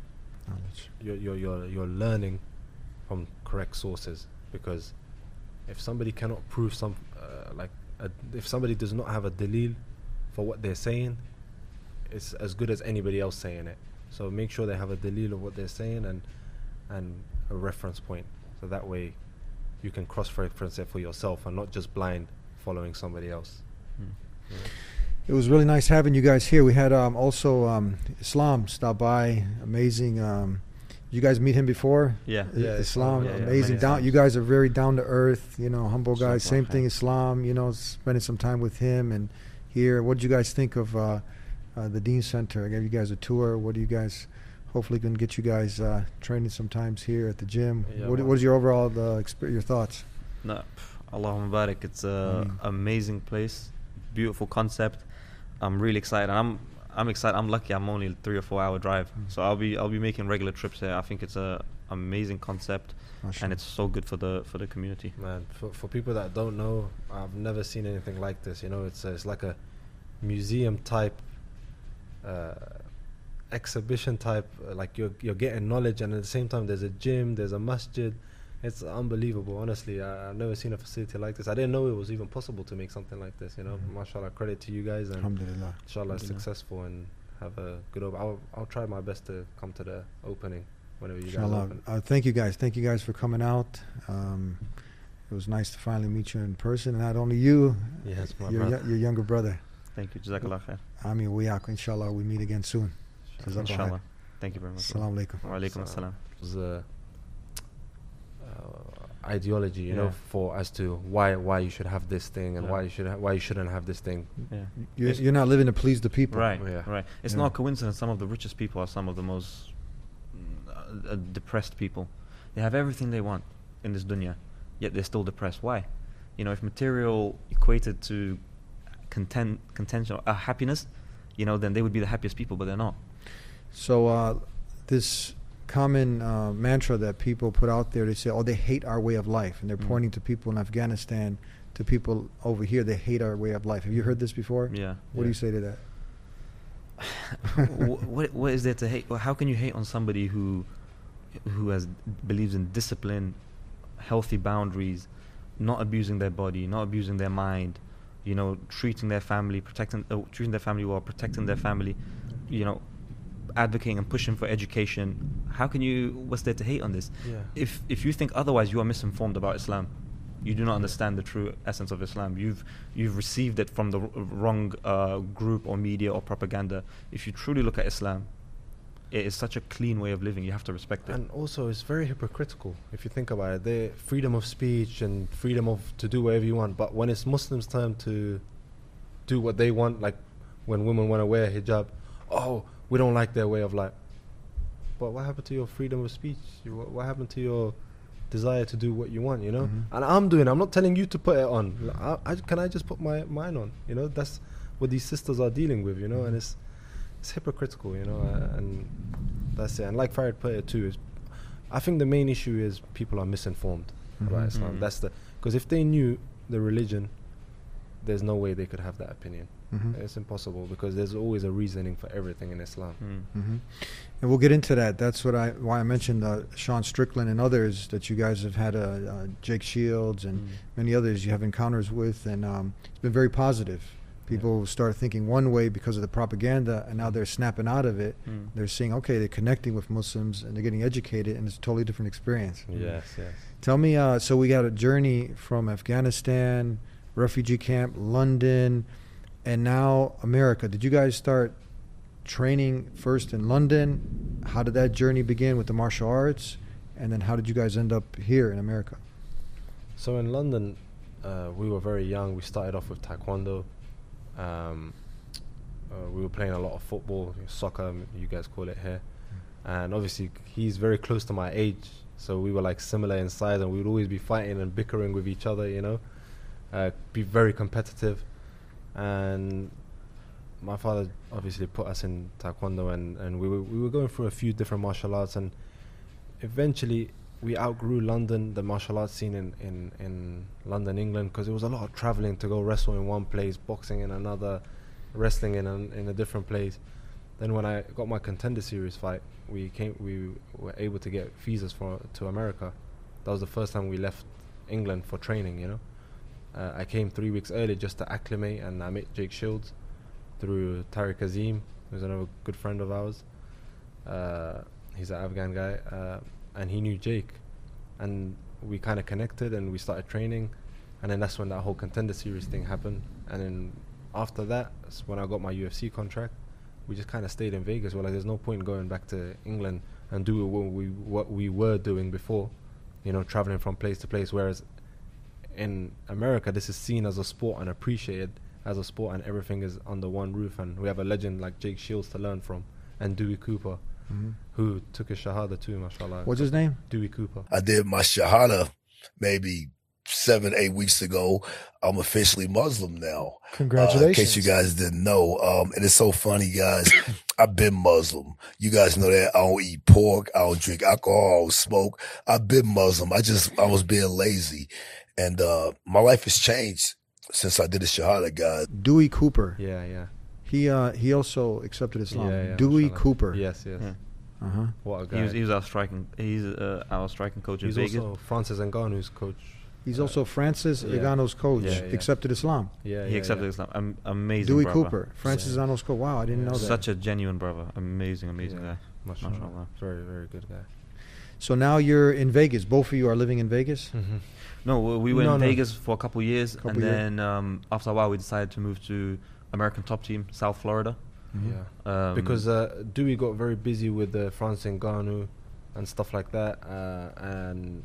Speaker 2: learning from correct sources. Because if somebody cannot prove if somebody does not have a dalil for what they're saying, it's as good as anybody else saying it. So make sure they have a dalil of what they're saying and a reference point, so that way you can cross-reference it for yourself and not just blind following somebody else. Yeah.
Speaker 3: It was really nice having you guys here. We had also Islam stop by. Amazing. You guys meet him before?
Speaker 1: Yeah.
Speaker 3: Islam,
Speaker 1: yeah,
Speaker 3: amazing.
Speaker 1: many times.
Speaker 3: You guys are very down to earth, you know, humble guys. Same thing,
Speaker 1: Okay.
Speaker 3: Islam. You know, spending some time with him and here. What did you guys think of the Dean Center? I gave you guys a tour. What do you guys? Hopefully, can get you guys training sometimes here at the gym.
Speaker 2: Yeah,
Speaker 3: What is your overall your thoughts?
Speaker 1: No, Allahumma barik. It's an amazing place, beautiful concept. I'm really excited. I'm excited. I'm lucky. I'm only a 3 or 4 hour drive, so I'll be making regular trips here. I think it's a amazing concept, and it's so good for the community.
Speaker 2: Man, for people that don't know, I've never seen anything like this. You know, it's like a museum type, exhibition type. Like you're getting knowledge, and at the same time there's a gym, there's a masjid. It's unbelievable, honestly. I've never seen a facility like this. I didn't know it was even possible to make something like this. You know, mashallah, credit to you guys, and
Speaker 3: Alhamdulillah.
Speaker 2: inshallah successful and have a good. I'll try my best to come to the opening whenever you guys
Speaker 3: Inshallah.
Speaker 2: open.
Speaker 3: Thank you guys. Thank you guys for coming out. It was nice to finally meet you in person. And not only you,
Speaker 2: Yes, my
Speaker 3: your
Speaker 2: brother.
Speaker 3: your younger brother.
Speaker 1: Thank you. Jazakallah khair.
Speaker 3: Ami Wiyak. Inshallah, we meet again soon.
Speaker 1: Inshallah. Thank you very much.
Speaker 3: Assalamu alaikum.
Speaker 1: Wa alaikum assalam.
Speaker 2: It was ideology, you know,
Speaker 1: Yeah.
Speaker 2: for as to why you should have this thing and
Speaker 1: Yeah.
Speaker 2: why you shouldn't have this thing.
Speaker 1: Yeah.
Speaker 3: You're not living to please the people.
Speaker 1: Right,
Speaker 2: Yeah.
Speaker 1: right. It's
Speaker 3: Yeah.
Speaker 1: not a coincidence. Some of the richest people are some of the most depressed people. They have everything they want in this dunya, yet they're still depressed. Why? You know, if material equated to contention or happiness, you know, then they would be the happiest people, but they're not.
Speaker 3: So this common mantra that people put out there, they say, oh, they hate our way of life. And they're pointing to people in Afghanistan, to people over here, they hate our way of life. Have you heard this before?
Speaker 1: Yeah.
Speaker 3: What do you say to that?
Speaker 1: What is there to hate? Well, how can you hate on somebody who believes in discipline, healthy boundaries, not abusing their body, not abusing their mind, you know, treating their family well, protecting their family, you know, advocating and pushing for education? How can you? What's there to hate on this?
Speaker 2: Yeah.
Speaker 1: If you think otherwise, you are misinformed about Islam. You do not understand the true essence of Islam. You've received it from the wrong group or media or propaganda. If you truly look at Islam, it is such a clean way of living. You have to respect it.
Speaker 2: And also, it's very hypocritical if you think about it. The freedom of speech and freedom to do whatever you want, but when it's Muslims' time to do what they want, like when women want to wear hijab, oh, we don't like their way of life. But what happened to your freedom of speech? What happened to your desire to do what you want, you know? And I'm not telling you to put it on. Can I just put mine on? You know, that's what these sisters are dealing with, you know? And it's hypocritical, you know? And that's it. And like Farid put it too, I think the main issue is people are misinformed about Islam. That's because if they knew the religion there's no way they could have that opinion.
Speaker 3: Mhm.
Speaker 2: It's impossible, because there's always a reasoning for everything in Islam.
Speaker 3: Mm-hmm. And we'll get into that. That's why I mentioned Sean Strickland and others that you guys have had, Jake Shields and many others you have encounters with, and it's been very positive. People start thinking one way because of the propaganda, and now they're snapping out of it. They're seeing, okay, they're connecting with Muslims and they're getting educated, and it's a totally different experience.
Speaker 2: Yes.
Speaker 3: Tell me, so we got a journey from Afghanistan, refugee camp, London, and now America. Did you guys start training first in London? How did that journey begin with the martial arts? And then how did you guys end up here in America?
Speaker 2: So in London, we were very young. We started off with Taekwondo. We were playing a lot of football, soccer, you guys call it here. And obviously, he's very close to my age, so we were like similar in size, and we would always be fighting and bickering with each other, you know, be very competitive. And my father obviously put us in Taekwondo, and we were going through a few different martial arts, and eventually we outgrew London, the martial arts scene in London, England, because it was a lot of traveling to go wrestle in one place, boxing in another, wrestling in a different place. Then when I got my Contender Series fight, we were able to get visas to America. That was the first time we left England for training, you know. I came 3 weeks early just to acclimate, and I met Jake Shields through Tariq Azim, who's another good friend of ours. He's an Afghan guy, and he knew Jake, and we kind of connected, and we started training, and then that's when that whole Contender Series thing happened. And then after that, that's when I got my UFC contract. We just kind of stayed in Vegas. We're like, there's no point going back to England and do what we were doing before, you know, traveling from place to place. Whereas in America, this is seen as a sport and appreciated as a sport, and everything is under one roof. And we have a legend like Jake Shields to learn from, and Dewey Cooper, who took his Shahada too, mashallah.
Speaker 3: What's his name?
Speaker 2: Dewey Cooper.
Speaker 6: I did my Shahada maybe 7-8 weeks ago. I'm officially Muslim now.
Speaker 3: Congratulations.
Speaker 6: In case you guys didn't know. And it's so funny, guys. I've been Muslim. You guys know that. I don't eat pork. I don't drink alcohol. I don't smoke. I've been Muslim. I was being lazy. And my life has changed since I did the Shahada, guys.
Speaker 3: Dewey Cooper.
Speaker 2: Yeah.
Speaker 3: He also accepted Islam.
Speaker 2: Yeah,
Speaker 3: Dewey
Speaker 2: mashallah.
Speaker 3: Cooper.
Speaker 2: Yes.
Speaker 1: Yeah.
Speaker 3: Uh-huh.
Speaker 2: What a guy.
Speaker 1: He was our striking. He's our striking coach
Speaker 2: He's
Speaker 1: in Vegas.
Speaker 2: also Francis Ngannou's coach.
Speaker 3: He's also Francis
Speaker 2: yeah.
Speaker 3: Ngannou's coach.
Speaker 2: Yeah.
Speaker 3: Accepted Islam.
Speaker 2: Yeah,
Speaker 1: He accepted Islam. Amazing
Speaker 3: Dewey
Speaker 1: brother.
Speaker 3: Cooper. Francis Ngannou's coach. Wow, I didn't know that.
Speaker 1: Such a genuine brother. Amazing guy.
Speaker 2: Mashallah.
Speaker 1: Mashallah.
Speaker 2: Very, very good guy.
Speaker 3: So now you're in Vegas. Both of you are living in Vegas?
Speaker 1: No, we were
Speaker 3: No,
Speaker 1: in
Speaker 3: no.
Speaker 1: Vegas for a couple years,
Speaker 3: Couple
Speaker 1: and then after a while we decided to move to American Top Team, South Florida.
Speaker 2: Yeah. Because Dewey got very busy with Francis Ngannou and stuff like that, and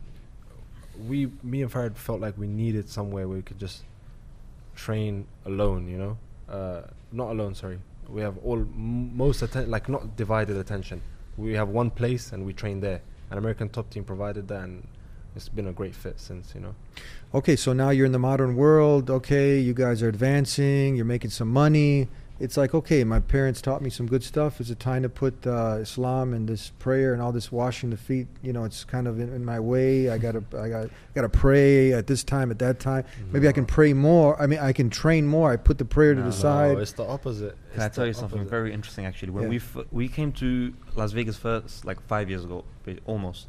Speaker 2: me and Farid felt like we needed somewhere where we could just train alone, you know, not alone. Sorry, we have like not divided attention. We have one place and we train there. And American Top Team provided that, and it's been a great fit since, you know.
Speaker 3: Okay, so now you're in the modern world. Okay, you guys are advancing. You're making some money. It's like, okay, my parents taught me some good stuff. Is it time to put Islam and this prayer and all this washing the feet? You know, it's kind of in my way. I gotta pray at this time, at that time. Maybe I can pray more. I mean, I can train more. I put the prayer to the side.
Speaker 2: No, it's the opposite.
Speaker 1: Can I tell you something very interesting, actually? When
Speaker 3: Yeah.
Speaker 1: we came to Las Vegas first, like 5 years ago, almost.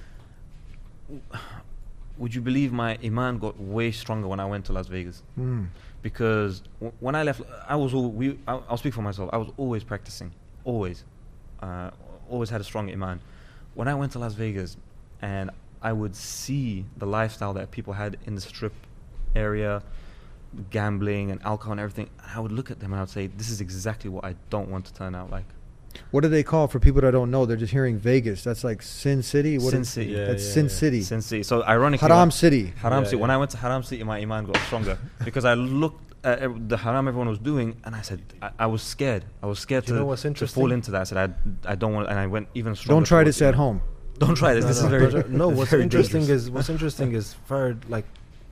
Speaker 1: Would you believe my iman got way stronger when I went to Las Vegas? Because when I left, I'll speak for myself. I was always practicing, always had a strong iman. When I went to Las Vegas, and I would see the lifestyle that people had in the strip area, gambling and alcohol and everything, I would look at them and I would say, this is exactly what I don't want to turn out like.
Speaker 3: What do they call, for people that don't know, they're just hearing Vegas. That's like Sin City?
Speaker 1: Sin City.
Speaker 3: That's Sin City.
Speaker 1: Sin City. So ironically,
Speaker 3: Haram City.
Speaker 1: Haram City. When I went to Haram City, my iman got stronger because I looked at the haram everyone was doing, and I said, I was scared. I was scared
Speaker 2: You know what's
Speaker 1: to
Speaker 2: interesting?
Speaker 1: fall into that. I said, I don't want, and I went even stronger.
Speaker 3: Don't try
Speaker 1: towards
Speaker 3: this at
Speaker 1: it.
Speaker 3: home.
Speaker 1: Don't try this. This is very
Speaker 2: no. What's
Speaker 1: very
Speaker 2: interesting
Speaker 1: dangerous.
Speaker 2: is Farid, like,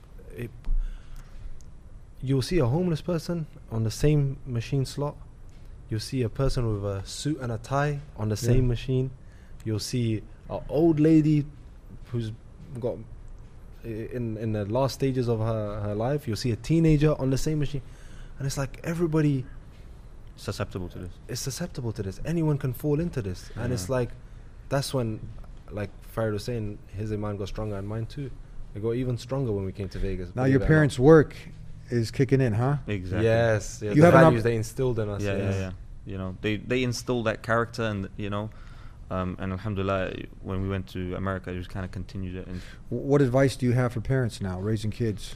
Speaker 2: you'll see a homeless person on the same machine slot. You'll see a person with a suit and a tie on the same machine. You'll see an old lady who's got in the last stages of her life. You'll see a teenager on the same machine, and it's like everybody
Speaker 1: Susceptible to this.
Speaker 2: is susceptible to this. Anyone can fall into this, and it's like that's when, like Farid was saying, his iman got stronger and mine too. It got even stronger when we came to Vegas.
Speaker 3: Now
Speaker 2: believe
Speaker 3: your
Speaker 2: it or
Speaker 3: parents' work is kicking in, huh?
Speaker 2: not.
Speaker 1: Exactly.
Speaker 2: Yes,
Speaker 3: You
Speaker 2: the
Speaker 3: have an
Speaker 2: values
Speaker 3: op-
Speaker 2: they instilled in us.
Speaker 1: Yeah,
Speaker 2: yes.
Speaker 1: yeah. You know, they instill that character, and and alhamdulillah, when we went to America, it just kind of continued it. And
Speaker 3: What advice do you have for parents now raising kids?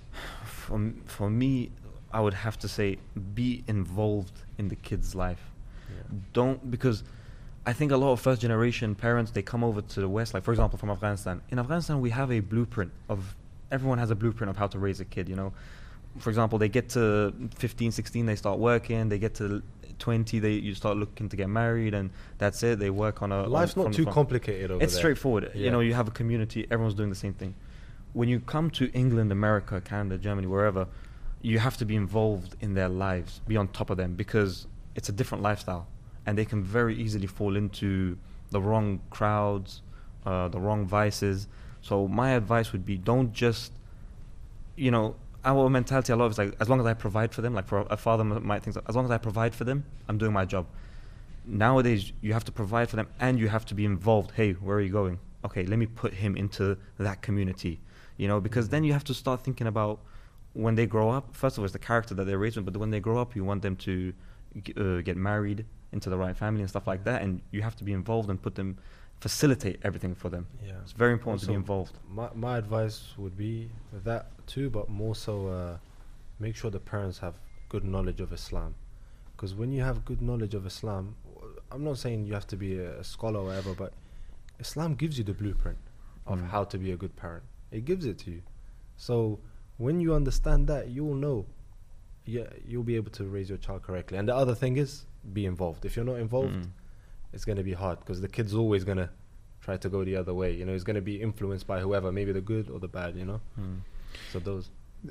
Speaker 1: for me, I would have to say, be involved in the kid's life.
Speaker 2: Yeah.
Speaker 1: Don't, because I think a lot of first generation parents, they come over to the West, like for example from Afghanistan. In Afghanistan, we have a blueprint of, everyone has a blueprint of how to raise a kid, you know. For example, they get to 15, 16, they start working. They get to 20, you start looking to get married, and that's it. They work on a...
Speaker 2: Life's
Speaker 1: from
Speaker 2: not
Speaker 1: the
Speaker 2: too
Speaker 1: front.
Speaker 2: complicated over
Speaker 1: It's
Speaker 2: there.
Speaker 1: straightforward.
Speaker 2: Yeah.
Speaker 1: You know, you have a community, everyone's doing the same thing. When you come to England, America, Canada, Germany, wherever, you have to be involved in their lives, be on top of them, because it's a different lifestyle, and they can very easily fall into the wrong crowds, the wrong vices. So my advice would be, don't just, you know, our mentality a lot is like, as long as I provide for them, like for a father might think, as long as I provide for them, I'm doing my job. Nowadays, you have to provide for them, and you have to be involved. Hey, where are you going? Okay, let me put him into that community, you know, because then you have to start thinking about when they grow up. First of all, it's the character that they're raised with, but when they grow up, you want them to get married into the right family and stuff like that, and you have to be involved and facilitate everything for them.
Speaker 2: Yeah.
Speaker 1: It's very important to be
Speaker 2: Also,
Speaker 1: involved.
Speaker 2: My advice would be that too, but more so make sure the parents have good knowledge of Islam. Because when you have good knowledge of Islam, I'm not saying you have to be a scholar or whatever, but Islam gives you the blueprint of how to be a good parent. It gives it to you. So when you understand that, you'll know, you'll be able to raise your child correctly. And the other thing is, be involved. If you're not involved, it's going to be hard, because the kid's always going to try to go the other way. You know, he's going to be influenced by whoever, maybe the good or the bad, you know. So those.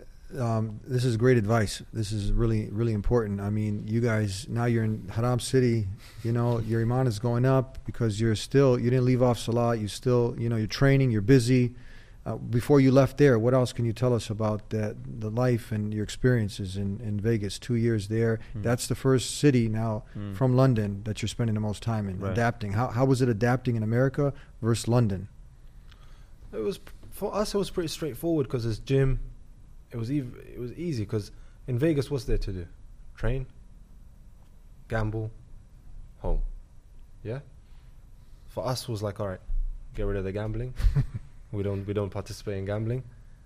Speaker 3: This is great advice. This is really, really important. I mean, you guys, now you're in Haram City, you know, your iman is going up because you didn't leave off Salah. You still, you know, you're training, you're busy. Before you left there, what else can you tell us about the life and your experiences in Vegas? 2 years there. That's the first city now from London that you're spending the most time in,
Speaker 1: Right.
Speaker 3: adapting. How was it adapting in America versus London?
Speaker 2: It was, for us, it was pretty straightforward, because it's gym. It was easy, because in Vegas, what's there to do? Train, gamble, home. Yeah. For us, was like, all right, get rid of the gambling. we don't participate in gambling.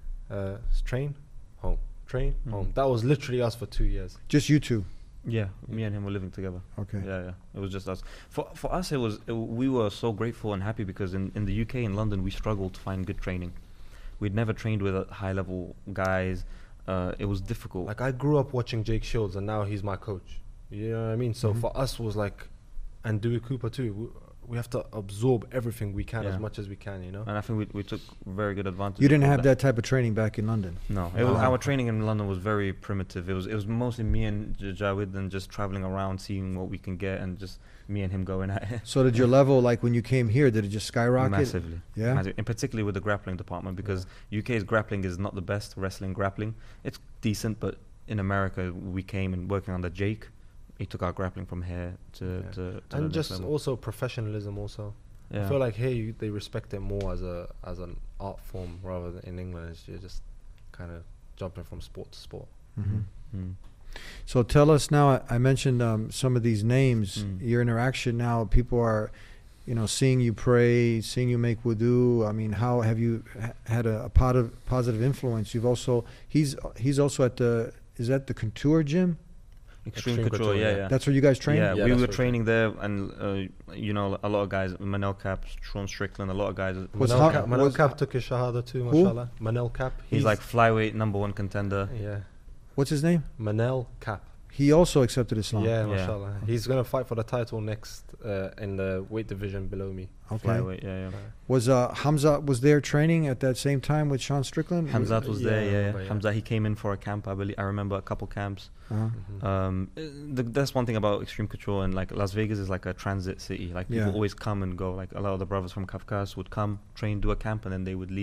Speaker 2: Train, home. Train, home. That was literally us for 2 years.
Speaker 3: Just you two.
Speaker 1: Yeah, me and him were living together.
Speaker 3: Okay.
Speaker 1: Yeah. It was just us. For us, we were so grateful and happy, because in the UK, in London, we struggled to find good training. We'd never trained with high-level guys. It was difficult.
Speaker 2: Like, I grew up watching Jake Shields, and now he's my coach. You know what I mean? So for us, was like, and Dewey Cooper too. We have to absorb everything we can,
Speaker 1: Yeah.
Speaker 2: as much as we can, you know.
Speaker 1: And I think we took very good advantage.
Speaker 3: You didn't
Speaker 1: of
Speaker 3: have that type of training back in London.
Speaker 1: No,
Speaker 2: No.
Speaker 1: our training in London was very primitive. It was mostly me and Jawid, and just traveling around, seeing what we can get, and just me and him going at it.
Speaker 3: So did your level, like when you came here, did it just skyrocket?
Speaker 1: Massively.
Speaker 3: Yeah?
Speaker 1: Massive. And particularly with the grappling department, because UK's grappling is not the best wrestling grappling. It's decent, but in America, we came and working under Jake. He took our grappling from here to the
Speaker 2: And
Speaker 1: next
Speaker 2: just
Speaker 1: level.
Speaker 2: also professionalism also.
Speaker 1: Yeah.
Speaker 2: I feel like here they respect it more as an art form, rather than in England. You're just kind of jumping from sport to sport.
Speaker 1: Mm.
Speaker 3: So tell us now, I mentioned some of these names,
Speaker 1: Mm.
Speaker 3: your interaction now, people are, you know, seeing you pray, seeing you make wudu. I mean, how have you had a positive influence? You've also, he's also at is that the Couture gym?
Speaker 1: Extreme Couture, yeah.
Speaker 3: That's where you guys train?
Speaker 1: Yeah,
Speaker 2: Yeah,
Speaker 1: we
Speaker 2: that's
Speaker 1: were
Speaker 2: what
Speaker 1: training there, and you know, a lot of guys, Manel Cap, Sean Strickland, a lot of guys.
Speaker 3: Was
Speaker 2: Manel Cap took his shahada too,
Speaker 3: Who?
Speaker 2: mashallah. Manel Cap.
Speaker 1: He's like flyweight #1 contender.
Speaker 2: Yeah.
Speaker 3: What's his name?
Speaker 2: Manel Cap.
Speaker 3: He also accepted Islam.
Speaker 2: Yeah,
Speaker 1: Yeah.
Speaker 2: mashallah. He's going to fight for the title next in the weight division below me.
Speaker 3: Okay.
Speaker 1: Flyweight, yeah.
Speaker 3: Was Hamza was there training at that same time with Sean Strickland?
Speaker 1: Hamzat was
Speaker 2: Yeah, I
Speaker 1: there, yeah.
Speaker 2: remember, yeah.
Speaker 1: Hamzat, he came in for a camp, I believe. I remember a couple camps.
Speaker 3: Uh-huh.
Speaker 1: That's one thing about Extreme Couture, and like Las Vegas is like a transit city. Like people
Speaker 3: Yeah.
Speaker 1: always come and go. Like a lot of the brothers from Kafkas would come, train, do a camp, and then they would leave.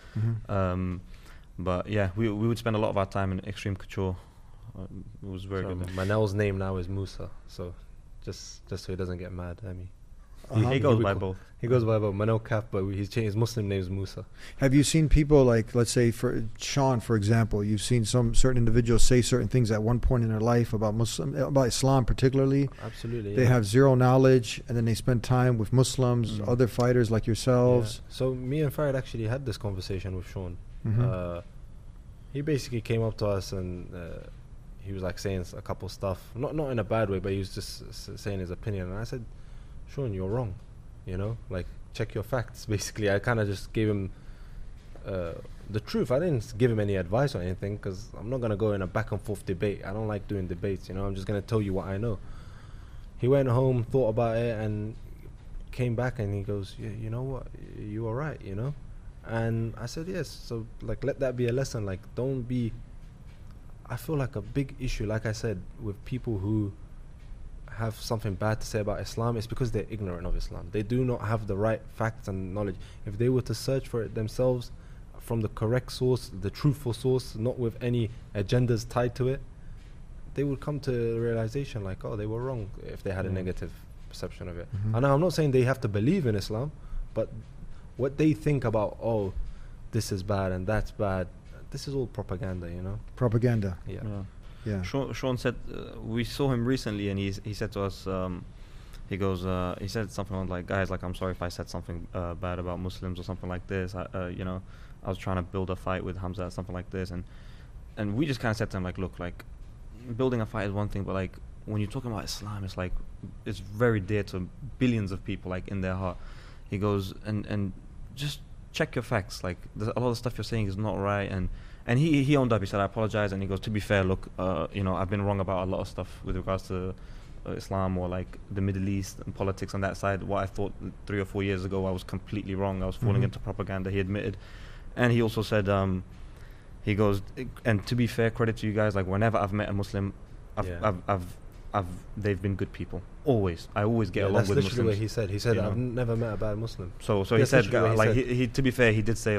Speaker 1: But yeah, we would spend a lot of our time in Extreme Couture. It was very
Speaker 2: So
Speaker 1: good.
Speaker 2: Manel's name now is Musa, so just so he doesn't get mad at me.
Speaker 1: He goes
Speaker 2: we
Speaker 1: by
Speaker 2: call-
Speaker 1: both.
Speaker 2: He goes by both Manel Kaf, but he's changed his Muslim name is Musa.
Speaker 3: Have you seen people like, let's say, for Sean, for example, you've seen some certain individuals say certain things at one point in their life about about Islam, particularly.
Speaker 2: Absolutely.
Speaker 3: They
Speaker 2: yeah.
Speaker 3: have zero knowledge, and then they spend time with Muslims, other fighters like
Speaker 2: Yeah.
Speaker 3: yourselves.
Speaker 2: So me and Farid actually had this conversation with Sean.
Speaker 3: Mhm.
Speaker 2: He basically came up to us and he was like saying a couple stuff, not in a bad way, but he was just saying his opinion. And I said, Sean, you're wrong. You know, like check your facts. Basically, I kind of just gave him the truth. I didn't give him any advice or anything because I'm not gonna go in a back and forth debate. I don't like doing debates. You know, I'm just gonna tell you what I know. He went home, thought about it, and came back and he goes, yeah, you know what, you are right. You know. And I said yes. So like, let that be a lesson. Like, don't be. I feel like a big issue, like I said, with people who have something bad to say about Islam is because they're ignorant of Islam. They do not have the right facts and knowledge. If they were to search for it themselves from the correct source, the truthful source, not with any agendas tied to it, they would come to the realization like, oh, they were wrong if they had a negative perception of it. And I'm not saying they have to believe in Islam, but what they think about, oh, this is bad and that's bad, this is all propaganda, you know?
Speaker 3: Propaganda.
Speaker 2: Yeah.
Speaker 3: Yeah.
Speaker 1: Sean said we saw him recently, and he said to us, he goes, he said something like, guys, like, I'm sorry if I said something bad about Muslims or something like this. You know, I was trying to build a fight with Hamza, something like this, and we just kind of said to him like, look, like, building a fight is one thing, but like when you're talking about Islam, it's like it's very dear to billions of people, like in their heart. He goes and just check your facts. Like a lot of the stuff you're saying is not right, and he owned up. He said, I apologize. And he goes, to be fair, look, you know, I've been wrong about a lot of stuff with regards to Islam or like the Middle East and politics on that side. What I thought 3 or 4 years ago, I was completely wrong. I was falling into propaganda. He admitted. And he also said, he goes, and to be fair, credit to you guys, like whenever I've met a Muslim, they've been good people. Always. I always get along
Speaker 2: that's
Speaker 1: with
Speaker 2: literally
Speaker 1: Muslims.
Speaker 2: what he said. He said,
Speaker 1: you know?
Speaker 2: I've never met a bad Muslim.
Speaker 1: So he
Speaker 2: That's
Speaker 1: said,
Speaker 2: literally what he
Speaker 1: like
Speaker 2: said.
Speaker 1: he to be fair, he did say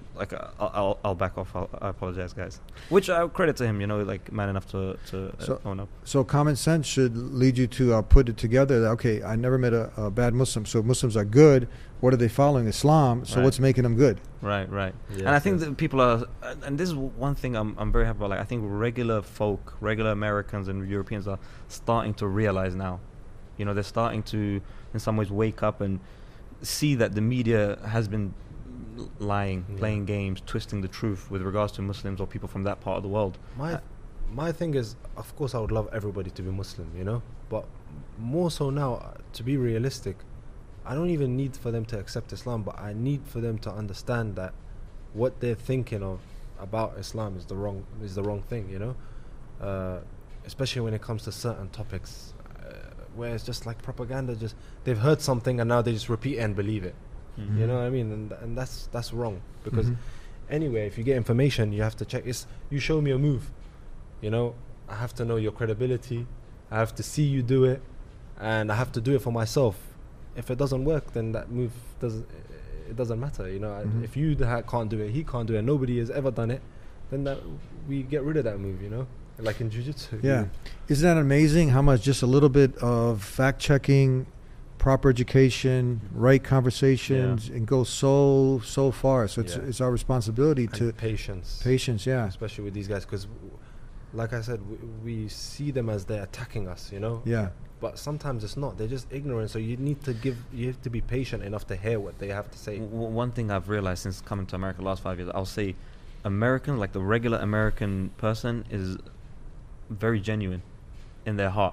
Speaker 1: I'll back off. I apologize, guys. Which I credit to him, you know, like man enough to own up.
Speaker 3: So common sense should lead you to put it together that, okay, I never met a bad Muslim. So if Muslims are good, what are they following? Islam. So
Speaker 1: Right.
Speaker 3: what's making them good?
Speaker 1: Right.
Speaker 2: Yes,
Speaker 1: And I think
Speaker 2: yes.
Speaker 1: that people are, and this is one thing I'm very happy about. Like I think regular Americans and Europeans are starting to realize now. You know, they're starting to, in some ways, wake up and see that the media has been lying, playing games, twisting the truth with regards to Muslims or people from that part of the world.
Speaker 2: My thing is, of course, I would love everybody to be Muslim, you know, but more so now, to be realistic, I don't even need for them to accept Islam, but I need for them to understand that what they're thinking of about Islam is the wrong thing, you know, especially when it comes to certain topics, where it's just like propaganda. Just they've heard something and now they just repeat it and believe it. You know what I mean? And that's wrong, because anyway, if you get information, you have to check. You show me a move, you know, I have to know your credibility. I have to see you do it, and I have to do it for myself. If it doesn't work, then that move doesn't matter, you know. If you can't do it, he can't do it, nobody has ever done it, then that we get rid of that move, you know, like in jiu-jitsu.
Speaker 3: Yeah. Isn't that amazing how much just a little bit of fact-checking, proper education, right conversations, and go so far. So it's our responsibility
Speaker 2: And
Speaker 3: to
Speaker 2: patience,
Speaker 3: yeah.
Speaker 2: especially with these guys, because like I said, we see them as they're attacking us, you know.
Speaker 3: Yeah.
Speaker 2: But sometimes it's not. They're just ignorant. So you have to be patient enough to hear what they have to say.
Speaker 1: One thing I've realized since coming to America the last 5 years, I'll say American, like the regular American person, is very genuine in their heart.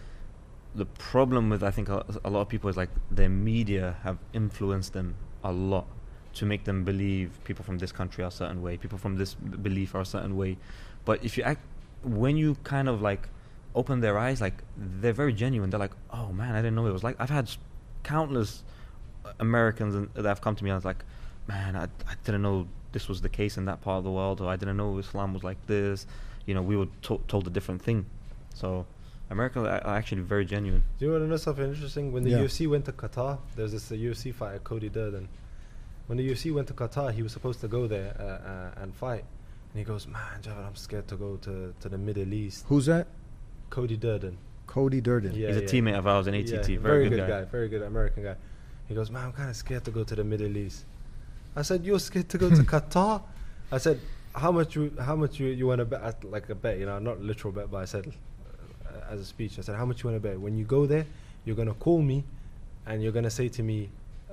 Speaker 1: The problem with, I think, a lot of people is like their media have influenced them a lot to make them believe people from this country are a certain way, people from this belief are a certain way. But if you when you kind of like open their eyes, like they're very genuine. They're like, oh man, I didn't know it was like. I've had countless Americans that have come to me and I was like, man, I didn't know this was the case in that part of the world, or I didn't know Islam was like this. You know, we were told a different thing. So Americans are actually very genuine.
Speaker 2: Do you want to know something interesting? When the
Speaker 3: Yeah.
Speaker 2: UFC went to Qatar, there's this UFC fighter, Cody Durden. when the UFC went to Qatar, he was supposed to go there and fight. And he goes, man, Javed, I'm scared to go to the Middle East.
Speaker 3: Who's that?
Speaker 2: Cody Durden.
Speaker 3: Cody Durden.
Speaker 2: Yeah,
Speaker 1: He's a teammate of ours in ATT. Very good guy.
Speaker 2: Very good American guy. He goes, man, I'm kind of scared to go to the Middle East. I said, you're scared to go to Qatar? I said, how much you want to bet? Like a bet, not literal bet, but I said, as a speech, I said, how much you want to bet? When you go there, you're going to call me and you're going to say to me,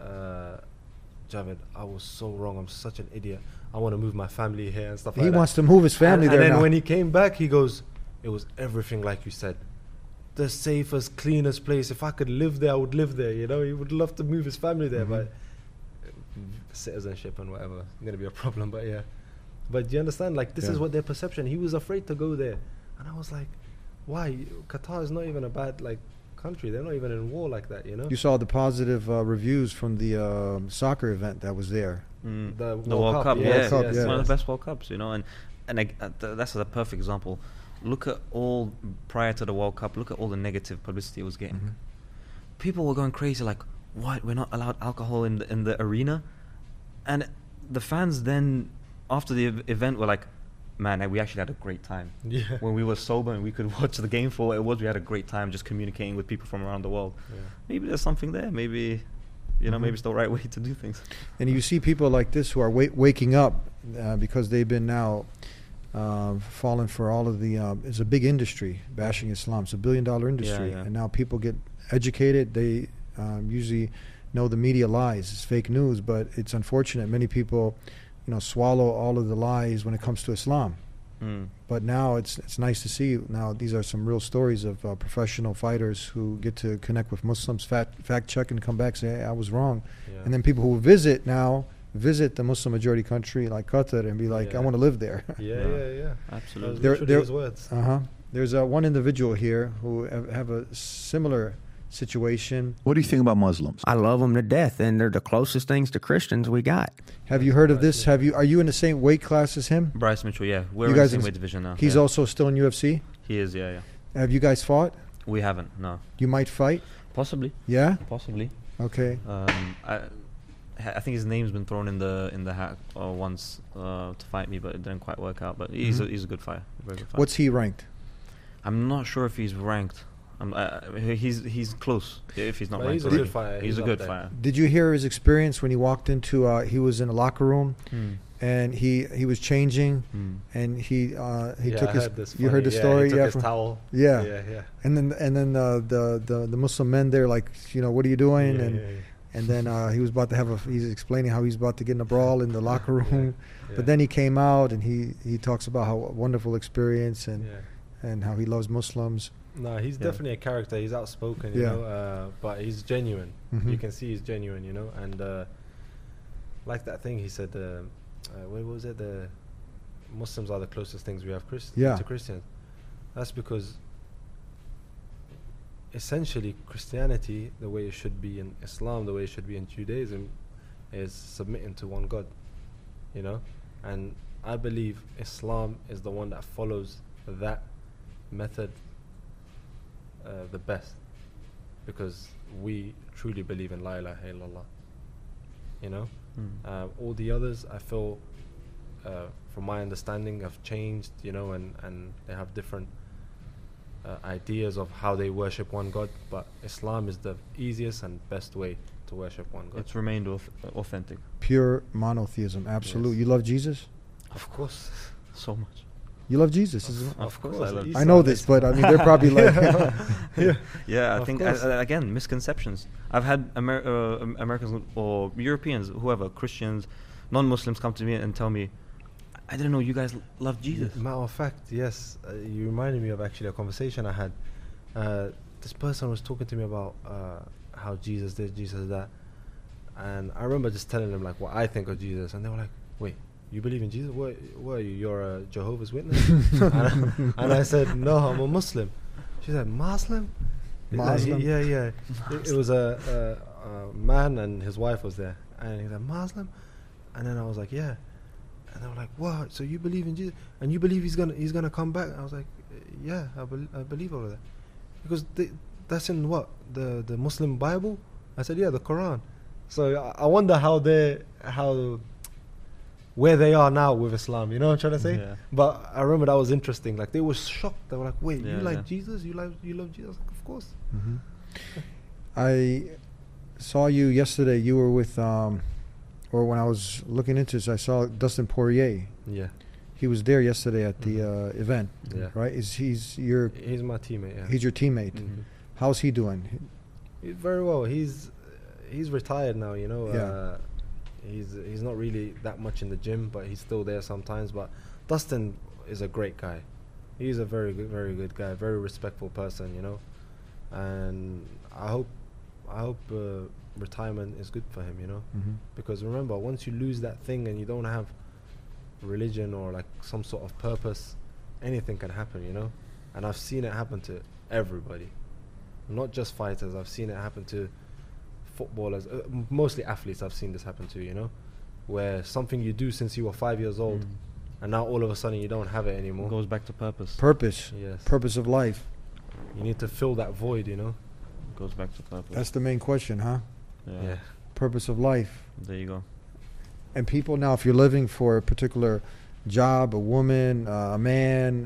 Speaker 2: Javed, I was so wrong. I'm such an idiot. I want to move my family here and stuff like that.
Speaker 3: He wants to move his family there
Speaker 2: And then
Speaker 3: now.
Speaker 2: when he came back, he goes, it was everything like you said. The safest, cleanest place. If I could live there, I would live there. He would love to move his family there, but citizenship and whatever, it's going to be a problem, but yeah. But do you understand? Like, this is what their perception. He was afraid to go there. And I was like, why? Qatar is not even a bad, country. They're not even in war like that,
Speaker 3: You saw the positive reviews from the soccer event that was there.
Speaker 2: The
Speaker 1: World Cup,
Speaker 2: yes,
Speaker 3: Cup,
Speaker 2: yes,
Speaker 3: yeah.
Speaker 1: It's one of
Speaker 2: yes.
Speaker 1: the best World Cups, and that's a perfect example. Look at all, prior to the World Cup, look at all the negative publicity it was getting.
Speaker 3: Mm-hmm.
Speaker 1: People were going crazy, like, what, we're not allowed alcohol in the arena? And the fans then, after the event, were like, man, we actually had a great time.
Speaker 2: Yeah.
Speaker 1: When we were sober and we could watch the game for what it was, we had a great time just communicating with people from around the world.
Speaker 2: Yeah.
Speaker 1: Maybe there's something there. Maybe, maybe it's the right way to do things.
Speaker 3: And you see people like this who are waking up because they've been now fallen for all of the it's a big industry, bashing Islam. It's $1 billion industry.
Speaker 1: Yeah.
Speaker 3: And now people get educated. They usually know the media lies. It's fake news, but it's unfortunate many people swallow all of the lies when it comes to Islam. But now it's nice to see. Now these are some real stories of professional fighters who get to connect with Muslims, fact check, and come back and say, hey, I was wrong.
Speaker 2: Yeah.
Speaker 3: And then people who visit the Muslim majority country like Qatar and be like, I want to live there.
Speaker 2: Yeah.
Speaker 1: Absolutely.
Speaker 3: There-
Speaker 2: His words.
Speaker 3: There's one individual here who have a similar situation.
Speaker 4: What do you think about Muslims?
Speaker 5: I love them to death, and they're the closest things to Christians we got.
Speaker 3: Have you heard of this? Are you in the same weight class as him?
Speaker 1: Bryce Mitchell, yeah. We're
Speaker 3: You
Speaker 1: in the
Speaker 3: guys
Speaker 1: same
Speaker 3: in-
Speaker 1: weight division now.
Speaker 3: He's
Speaker 1: yeah.
Speaker 3: also still in UFC.
Speaker 1: He is, yeah.
Speaker 3: Have you guys fought?
Speaker 1: We haven't, no.
Speaker 3: You might fight.
Speaker 1: Possibly.
Speaker 3: Yeah.
Speaker 1: Possibly.
Speaker 3: Okay.
Speaker 1: I think his name's been thrown in the hat once to fight me, but it didn't quite work out. But he's a good fighter. Very good fighter.
Speaker 3: What's he ranked?
Speaker 1: I'm not sure if he's ranked. He's close. If he's not
Speaker 2: But
Speaker 1: ranked,
Speaker 2: he's a
Speaker 1: already.
Speaker 2: good fighter.
Speaker 1: He's a
Speaker 2: He's
Speaker 1: good
Speaker 2: up there.
Speaker 1: fighter.
Speaker 3: Did you hear his experience when he walked into? He was in a locker room, and he was changing, and he took
Speaker 2: I
Speaker 3: his.
Speaker 2: heard this
Speaker 3: You heard the
Speaker 2: funny.
Speaker 3: story,
Speaker 2: He took his
Speaker 3: from-
Speaker 2: towel.
Speaker 3: Yeah.
Speaker 2: Yeah.
Speaker 3: And then the Muslim men there, like, what are you doing? And then he was about to he's explaining how he's about to get in a brawl in the locker room. But then he came out and he talks about how wonderful experience and how he loves Muslims.
Speaker 2: No, he's definitely a character. He's outspoken, you know, but he's genuine.
Speaker 3: Mhm.
Speaker 2: You can see he's genuine, and like that thing he said, what was it? The Muslims are the closest things we have to Christians. That's because essentially Christianity, the way it should be in Islam, the way it should be in Judaism, is submitting to one God, and I believe Islam is the one that follows that method the best, because we truly believe in La ilaha illallah. All the others, I feel, from my understanding, have changed, and they have different ideas of how they worship one God, but Islam is the easiest and best way to worship one God.
Speaker 1: It's remained authentic.
Speaker 3: Pure monotheism. Absolute.
Speaker 2: Yes.
Speaker 3: You love Jesus?
Speaker 2: Of course.
Speaker 1: So much.
Speaker 3: You love Jesus? Isn't it?
Speaker 1: Of course I love
Speaker 2: Isa
Speaker 3: I know this, but I mean, they're probably like,
Speaker 1: Yeah, I
Speaker 2: Of
Speaker 1: think
Speaker 2: course.
Speaker 1: again, misconceptions. I've had Americans or Europeans, whoever, Christians, non-Muslims, come to me and tell me, I didn't know you guys love Jesus.
Speaker 2: Matter of fact, yes, you reminded me of actually a conversation I had. This person was talking to me about how Jesus this, Jesus that, and I remember just telling them like what I think of Jesus, and they were like, "Wait, you believe in Jesus? What are you? You're a Jehovah's Witness?" and I said, "No, I'm a Muslim." She said, "Muslim?"
Speaker 3: Muslim?
Speaker 2: Yeah. It was a man and his wife was there, and he said, "Muslim," and then I was like, "Yeah." And they were like, "What? So you believe in Jesus? And you believe he's gonna come back?" I was like, "Yeah, I believe all of that." Because that's in what, the Muslim Bible? I said, "Yeah, the Quran." So I wonder where they are now with Islam. You know what I'm trying to say?
Speaker 1: Yeah.
Speaker 2: But I remember that was interesting. Like they were shocked. They were like, "Wait, you
Speaker 1: Yeah,
Speaker 2: like
Speaker 1: yeah.
Speaker 2: Jesus? You love Jesus?" I was like, of course.
Speaker 3: I saw you yesterday. You were with, or when I was looking into this, I saw Dustin Poirier.
Speaker 2: Yeah,
Speaker 3: He was there yesterday at the event,
Speaker 2: yeah.
Speaker 3: right? He's your
Speaker 2: He's my teammate. Yeah.
Speaker 3: he's your teammate.
Speaker 2: Mhm.
Speaker 3: How's he doing?
Speaker 2: He's very well. He's retired now. You know.
Speaker 3: Yeah.
Speaker 2: He's not really that much in the gym, but he's still there sometimes. But Dustin is a great guy. He's a very good guy, very respectful person, you know. And I hope retirement is good for him, you know. Because remember, once you lose that thing and you don't have religion or like some sort of purpose, anything can happen, you know. And I've seen it happen to everybody, not just fighters. I've seen it happen to footballers, mostly athletes. I've seen this happen to, you know, where something you do since you were 5 years old, and now all of a sudden you don't have it anymore.
Speaker 1: Goes back to purpose.
Speaker 3: Purpose.
Speaker 2: Yes.
Speaker 3: Purpose of life.
Speaker 2: You need to fill that void, you know.
Speaker 1: Goes back to purpose.
Speaker 3: That's the main question, huh?
Speaker 2: Yeah.
Speaker 3: Purpose of life.
Speaker 1: There you go.
Speaker 3: And people now, if you're living for a particular job, a woman, a man,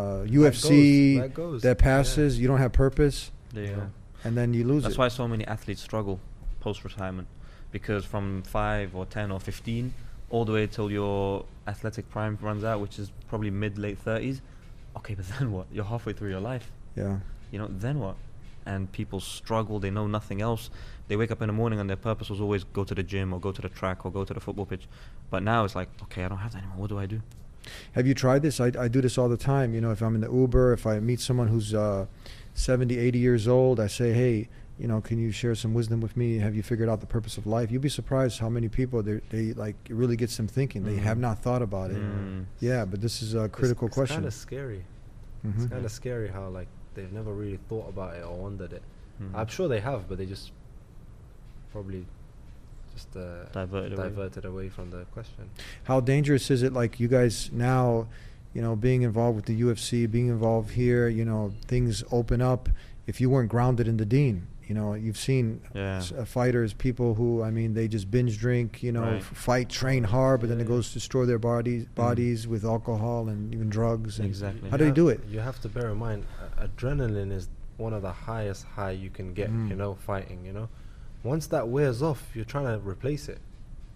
Speaker 3: UFC,
Speaker 2: that goes.
Speaker 3: that passes, you don't have purpose,
Speaker 1: There you
Speaker 2: Yeah.
Speaker 1: go.
Speaker 3: and then you lose
Speaker 1: That's
Speaker 3: it.
Speaker 1: why so many athletes struggle post-retirement, because from 5 or 10 or 15 all the way till your athletic prime runs out, which is probably mid-late 30s. Okay, but then what? You're halfway through your life.
Speaker 3: Yeah.
Speaker 1: You know, then what? And people struggle. They know nothing else. They wake up in the morning and their purpose was always go to the gym or go to the track or go to the football pitch. But now it's like, okay, I don't have that anymore. What do I do?
Speaker 3: Have you tried this? I do this all the time. You know, if I'm in the Uber, if I meet someone who's 70, 80 years old, I say, hey, you know, can you share some wisdom with me? Have you figured out the purpose of life? You'd be surprised how many people they like, it really gets them thinking. They have not thought about it. Yeah, but this is a critical
Speaker 2: It's
Speaker 3: question.
Speaker 2: kind of scary. It's kind of scary how like they've never really thought about it or wondered it. I'm sure they have, but they just probably just diverted away from the question.
Speaker 3: How dangerous is it, like you guys now, you know, being involved with the UFC, being involved here, you know, things open up. If you weren't grounded in the deen, you know, you've seen fighters, people who, I mean, they just binge drink, you know,
Speaker 1: Right.
Speaker 3: fight, train hard, but then it goes to destroy their bodies with alcohol and even drugs. And
Speaker 1: Exactly.
Speaker 3: How do they do it?
Speaker 2: You have to bear in mind, adrenaline is one of the highest high you can get, you know, fighting, you know. Once that wears off, you're trying to replace it.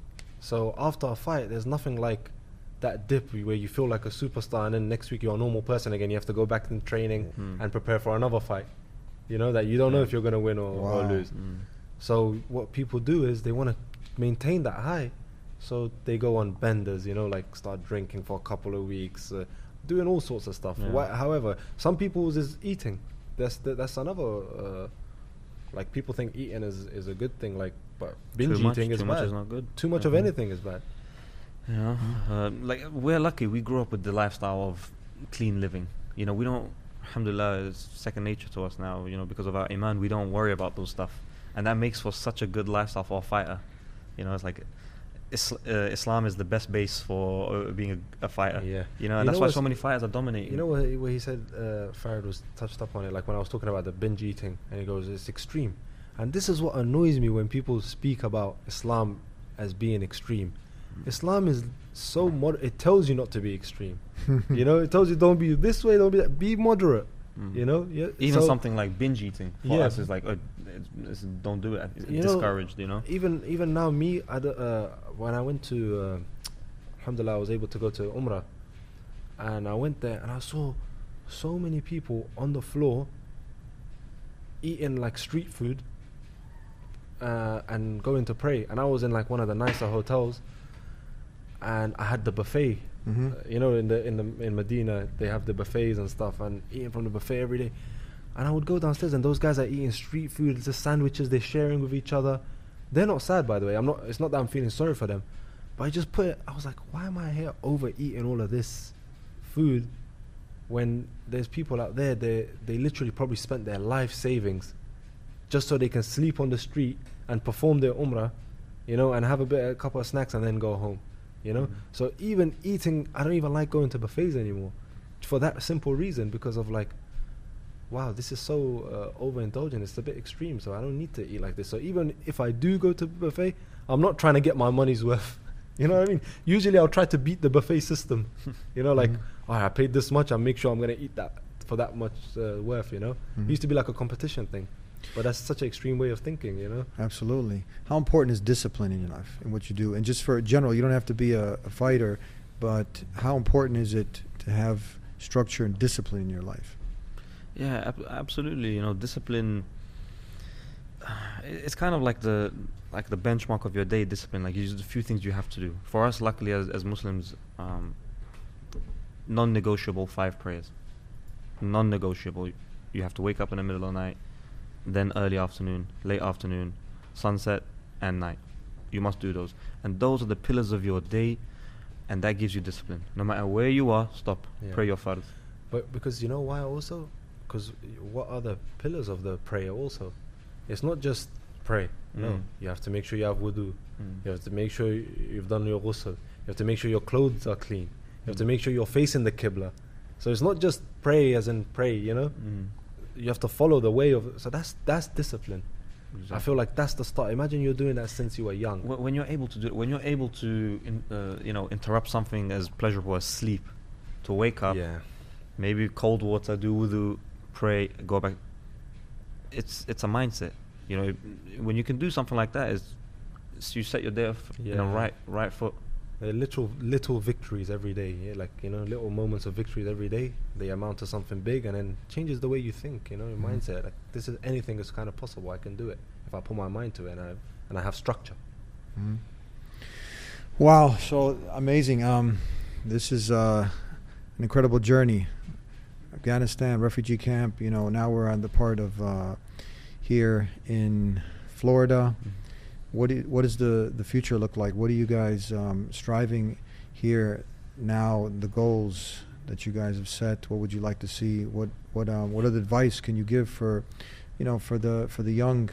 Speaker 2: So after a fight, there's nothing like that dip where you feel like a superstar and then next week you're a normal person again. You have to go back in training and prepare for another fight. You know, that you don't know if you're going to win or lose. So what people do is they want to maintain that high. So they go on benders, you know, like start drinking for a couple of weeks, doing all sorts of stuff. However, some people's is eating. That's another, like people think eating is a good thing, like, but binge eating is
Speaker 1: too
Speaker 2: bad.
Speaker 1: much is not good.
Speaker 2: Too much of anything is bad.
Speaker 1: You know, like we're lucky. We grew up with the lifestyle of clean living. You know, we don't. Alhamdulillah, it's second nature to us now. You know, because of our iman, we don't worry about those stuff, and that makes for such a good lifestyle for a fighter. You know, it's like Islam is the best base for being a fighter.
Speaker 2: Yeah.
Speaker 1: You know, and that's why so many fighters are dominating.
Speaker 2: You know where he said Farid was touched up on it, like when I was talking about the binge eating, and he goes, it's extreme. And this is what annoys me when people speak about Islam as being extreme. Islam is so it tells you not to be extreme. You know, it tells you don't be this way, don't be that. Be moderate. You know,
Speaker 1: Even something like binge eating for us is like, don't do it. It's discouraged. You know.
Speaker 2: Even now, me, when I went to, alhamdulillah, I was able to go to Umrah, and I went there and I saw so many people on the floor eating like street food and going to pray. And I was in like one of the nicer hotels, and I had the buffet. You know, in Medina they have the buffets and stuff, and eating from the buffet every day. And I would go downstairs, and those guys are eating street food. It's just sandwiches they're sharing with each other. They're not sad, by the way. It's not that I'm feeling sorry for them, but I just I was like, why am I here overeating all of this food when there's people out there? They literally probably spent their life savings just so they can sleep on the street and perform their umrah, you know, and have a couple of snacks and then go home. You know, so even eating, I don't even like going to buffets anymore, for that simple reason, because of like, wow, this is so overindulgent. It's a bit extreme, so I don't need to eat like this. So even if I do go to buffet, I'm not trying to get my money's worth. You know what I mean? Usually I'll try to beat the buffet system. You know, like, oh, I paid this much, I'll make sure I'm going to eat that for that much worth, you know? It used to be like a competition thing. But that's such an extreme way of thinking, you know?
Speaker 3: Absolutely. How important is discipline in your life and what you do? And just for general, you don't have to be a fighter, but how important is it to have structure and discipline in your life?
Speaker 1: Yeah, absolutely. You know, discipline. It's kind of like the benchmark of your day. Discipline, like there's a few things you have to do. For us, luckily, as Muslims, non-negotiable 5 prayers. Non-negotiable. You have to wake up in the middle of the night, then early afternoon, late afternoon, sunset, and night. You must do those, and those are the pillars of your day, and that gives you discipline. No matter where you are, stop, pray your fard.
Speaker 2: But because you know why also? Because what are the pillars of the prayer also? It's not just pray. No, you have to make sure you have wudu. You have to make sure you've done your ghusl. You have to make sure your clothes are clean. You have to make sure you're facing the qibla. So it's not just pray as in pray, you know? You have to follow the way of. So that's discipline. Exactly. I feel like that's the start. Imagine you're doing that since you were young.
Speaker 1: When you're able to do it, when you're able to interrupt something as pleasurable as sleep, to wake up, maybe cold water, do wudu, pray, go back. It's a mindset. You know, when you can do something like that, it's you set your day off in a right foot.
Speaker 2: Little victories every day, like, you know, little moments of victories every day. They amount to something big, and then changes the way you think. You know, your mindset. Like, this is anything is kind of possible. I can do it if I put my mind to it, and I have structure.
Speaker 3: Wow, so amazing. This is an incredible journey. Afghanistan refugee camp. You know, now we're on the part of here in Florida. What does the future look like? What are you guys striving here now? The goals that you guys have set. What would you like to see? What other advice can you give for, you know, for the young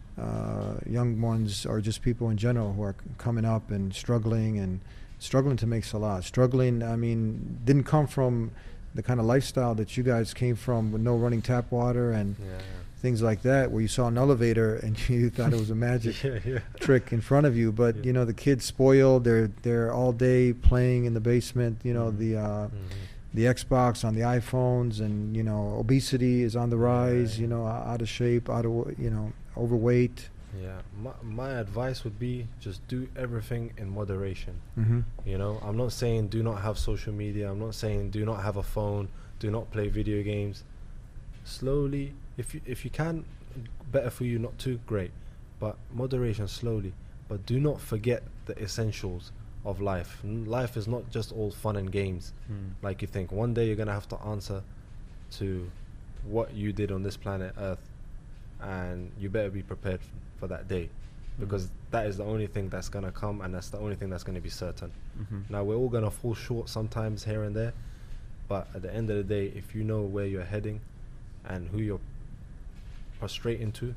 Speaker 3: ones, or just people in general who are coming up and struggling to make salah? Struggling, I mean, didn't come from the kind of lifestyle that you guys came from, with no running tap water and things like that, where you saw an elevator and you thought it was a magic trick in front of you. But you know, the kids spoiled. They're all day playing in the basement. You know, the Xbox on the iPhones, and you know, obesity is on the rise. You know, out of shape, overweight.
Speaker 2: Yeah, my advice would be just do everything in moderation. You know, I'm not saying do not have social media. I'm not saying do not have a phone. Do not play video games. Slowly, if you can, better for you not to, great. But moderation, slowly. But do not forget the essentials of life. Life is not just all fun and games like you think. One day you're going to have to answer to what you did on this planet Earth, and you better be prepared for that day, because that is the only thing that's going to come, and that's the only thing that's going to be certain. Now, we're all going to fall short sometimes here and there, but at the end of the day, if you know where you're heading and who you're prostrating to,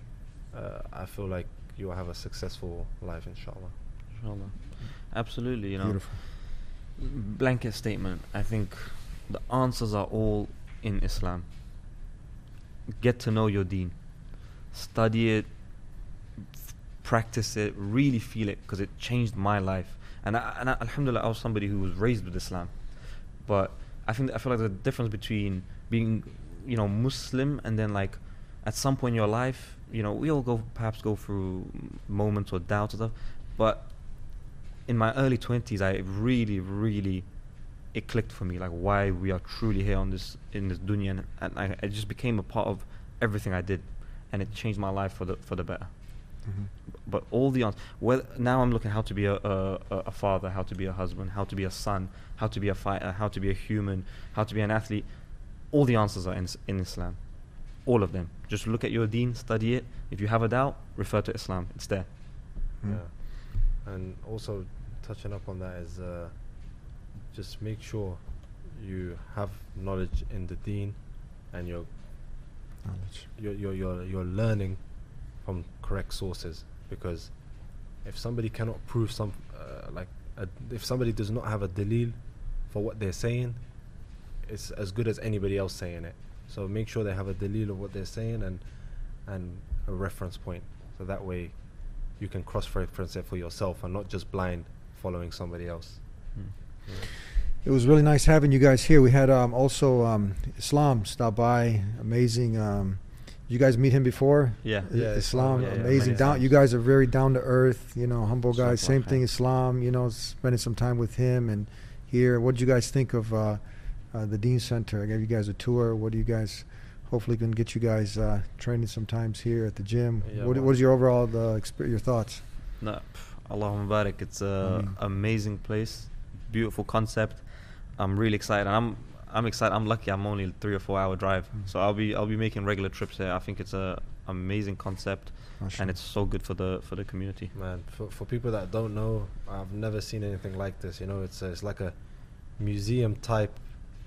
Speaker 2: I feel like you'll have a successful life, inshallah.
Speaker 1: Absolutely. You know,
Speaker 3: Beautiful.
Speaker 1: Blanket statement, I think the answers are all in Islam. Get to know your deen, study it, practice it, really feel it, because it changed my life. And I, alhamdulillah, I was somebody who was raised with Islam, but I feel like the difference between being, you know, Muslim, and then like at some point in your life, you know, we all perhaps go through moments or doubts and stuff, but in my early 20s, I really it clicked for me, like why we are truly here in this dunya, and I just became a part of everything I did, and it changed my life for the better. But all the answers, well, now I'm looking how to be a father, how to be a husband, how to be a son, how to be a fighter, how to be a human, how to be an athlete. All the answers are in Islam, all of them. Just look at your deen, study it. If you have a doubt, refer to Islam. It's there.
Speaker 2: And also touching up on that is just make sure you have knowledge in the deen, and you're learning from correct sources. Because if somebody cannot prove if somebody does not have a dalil for what they're saying, it's as good as anybody else saying it. So make sure they have a dalil of what they're saying and a reference point. So that way you can cross-reference it for yourself and not just blind following somebody else.
Speaker 3: It was really nice having you guys here. We had also Islam stop by. Amazing. You guys meet him before?
Speaker 1: Yeah.
Speaker 3: Islam,
Speaker 1: yeah,
Speaker 3: amazing.
Speaker 1: many
Speaker 3: You guys are very down to earth, humble guys.
Speaker 1: Jazakallah
Speaker 3: Same
Speaker 1: khair.
Speaker 3: thing, Islam, spending some time with him and here. What did you guys think of the Dean Center? I gave you guys a tour. What do you guys, hopefully can get you guys training sometimes here at the gym.
Speaker 2: Yeah,
Speaker 3: What is your overall, your thoughts?
Speaker 1: No, Allahumma barik. It's an amazing place, beautiful concept. I'm really excited. I'm excited. I'm lucky. I'm only a 3 or 4 hour drive, so I'll be making regular trips here. I think it's a amazing concept, and it's so good for the community.
Speaker 2: Man, for people that don't know, I've never seen anything like this. It's like a museum type,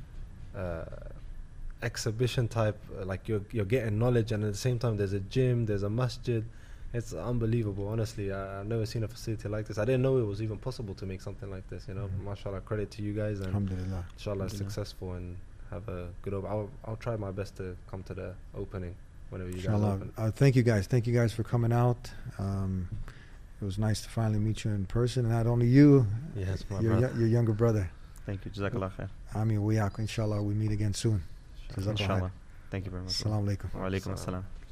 Speaker 2: exhibition type. Like you're getting knowledge, and at the same time there's a gym, there's a masjid. It's unbelievable, honestly. I've never seen a facility like this. I didn't know it was even possible to make something like this. Mashallah, credit to you guys, and
Speaker 3: Alhamdulillah.
Speaker 2: inshallah it's successful and have a good. I'll try my best to come to the opening whenever you guys open.
Speaker 3: Thank you guys. Thank you guys for coming out. It was nice to finally meet you in person, and not only you,
Speaker 2: Yes, my
Speaker 3: your
Speaker 2: brother.
Speaker 3: your younger brother.
Speaker 1: Thank you. Jazakallah khair.
Speaker 3: Ami wa iyaakum. Inshallah, we meet again soon. Jazakallah khair.
Speaker 1: Inshallah. Thank you very much.
Speaker 3: Assalamu alaikum.
Speaker 1: Wa alaikum assalam.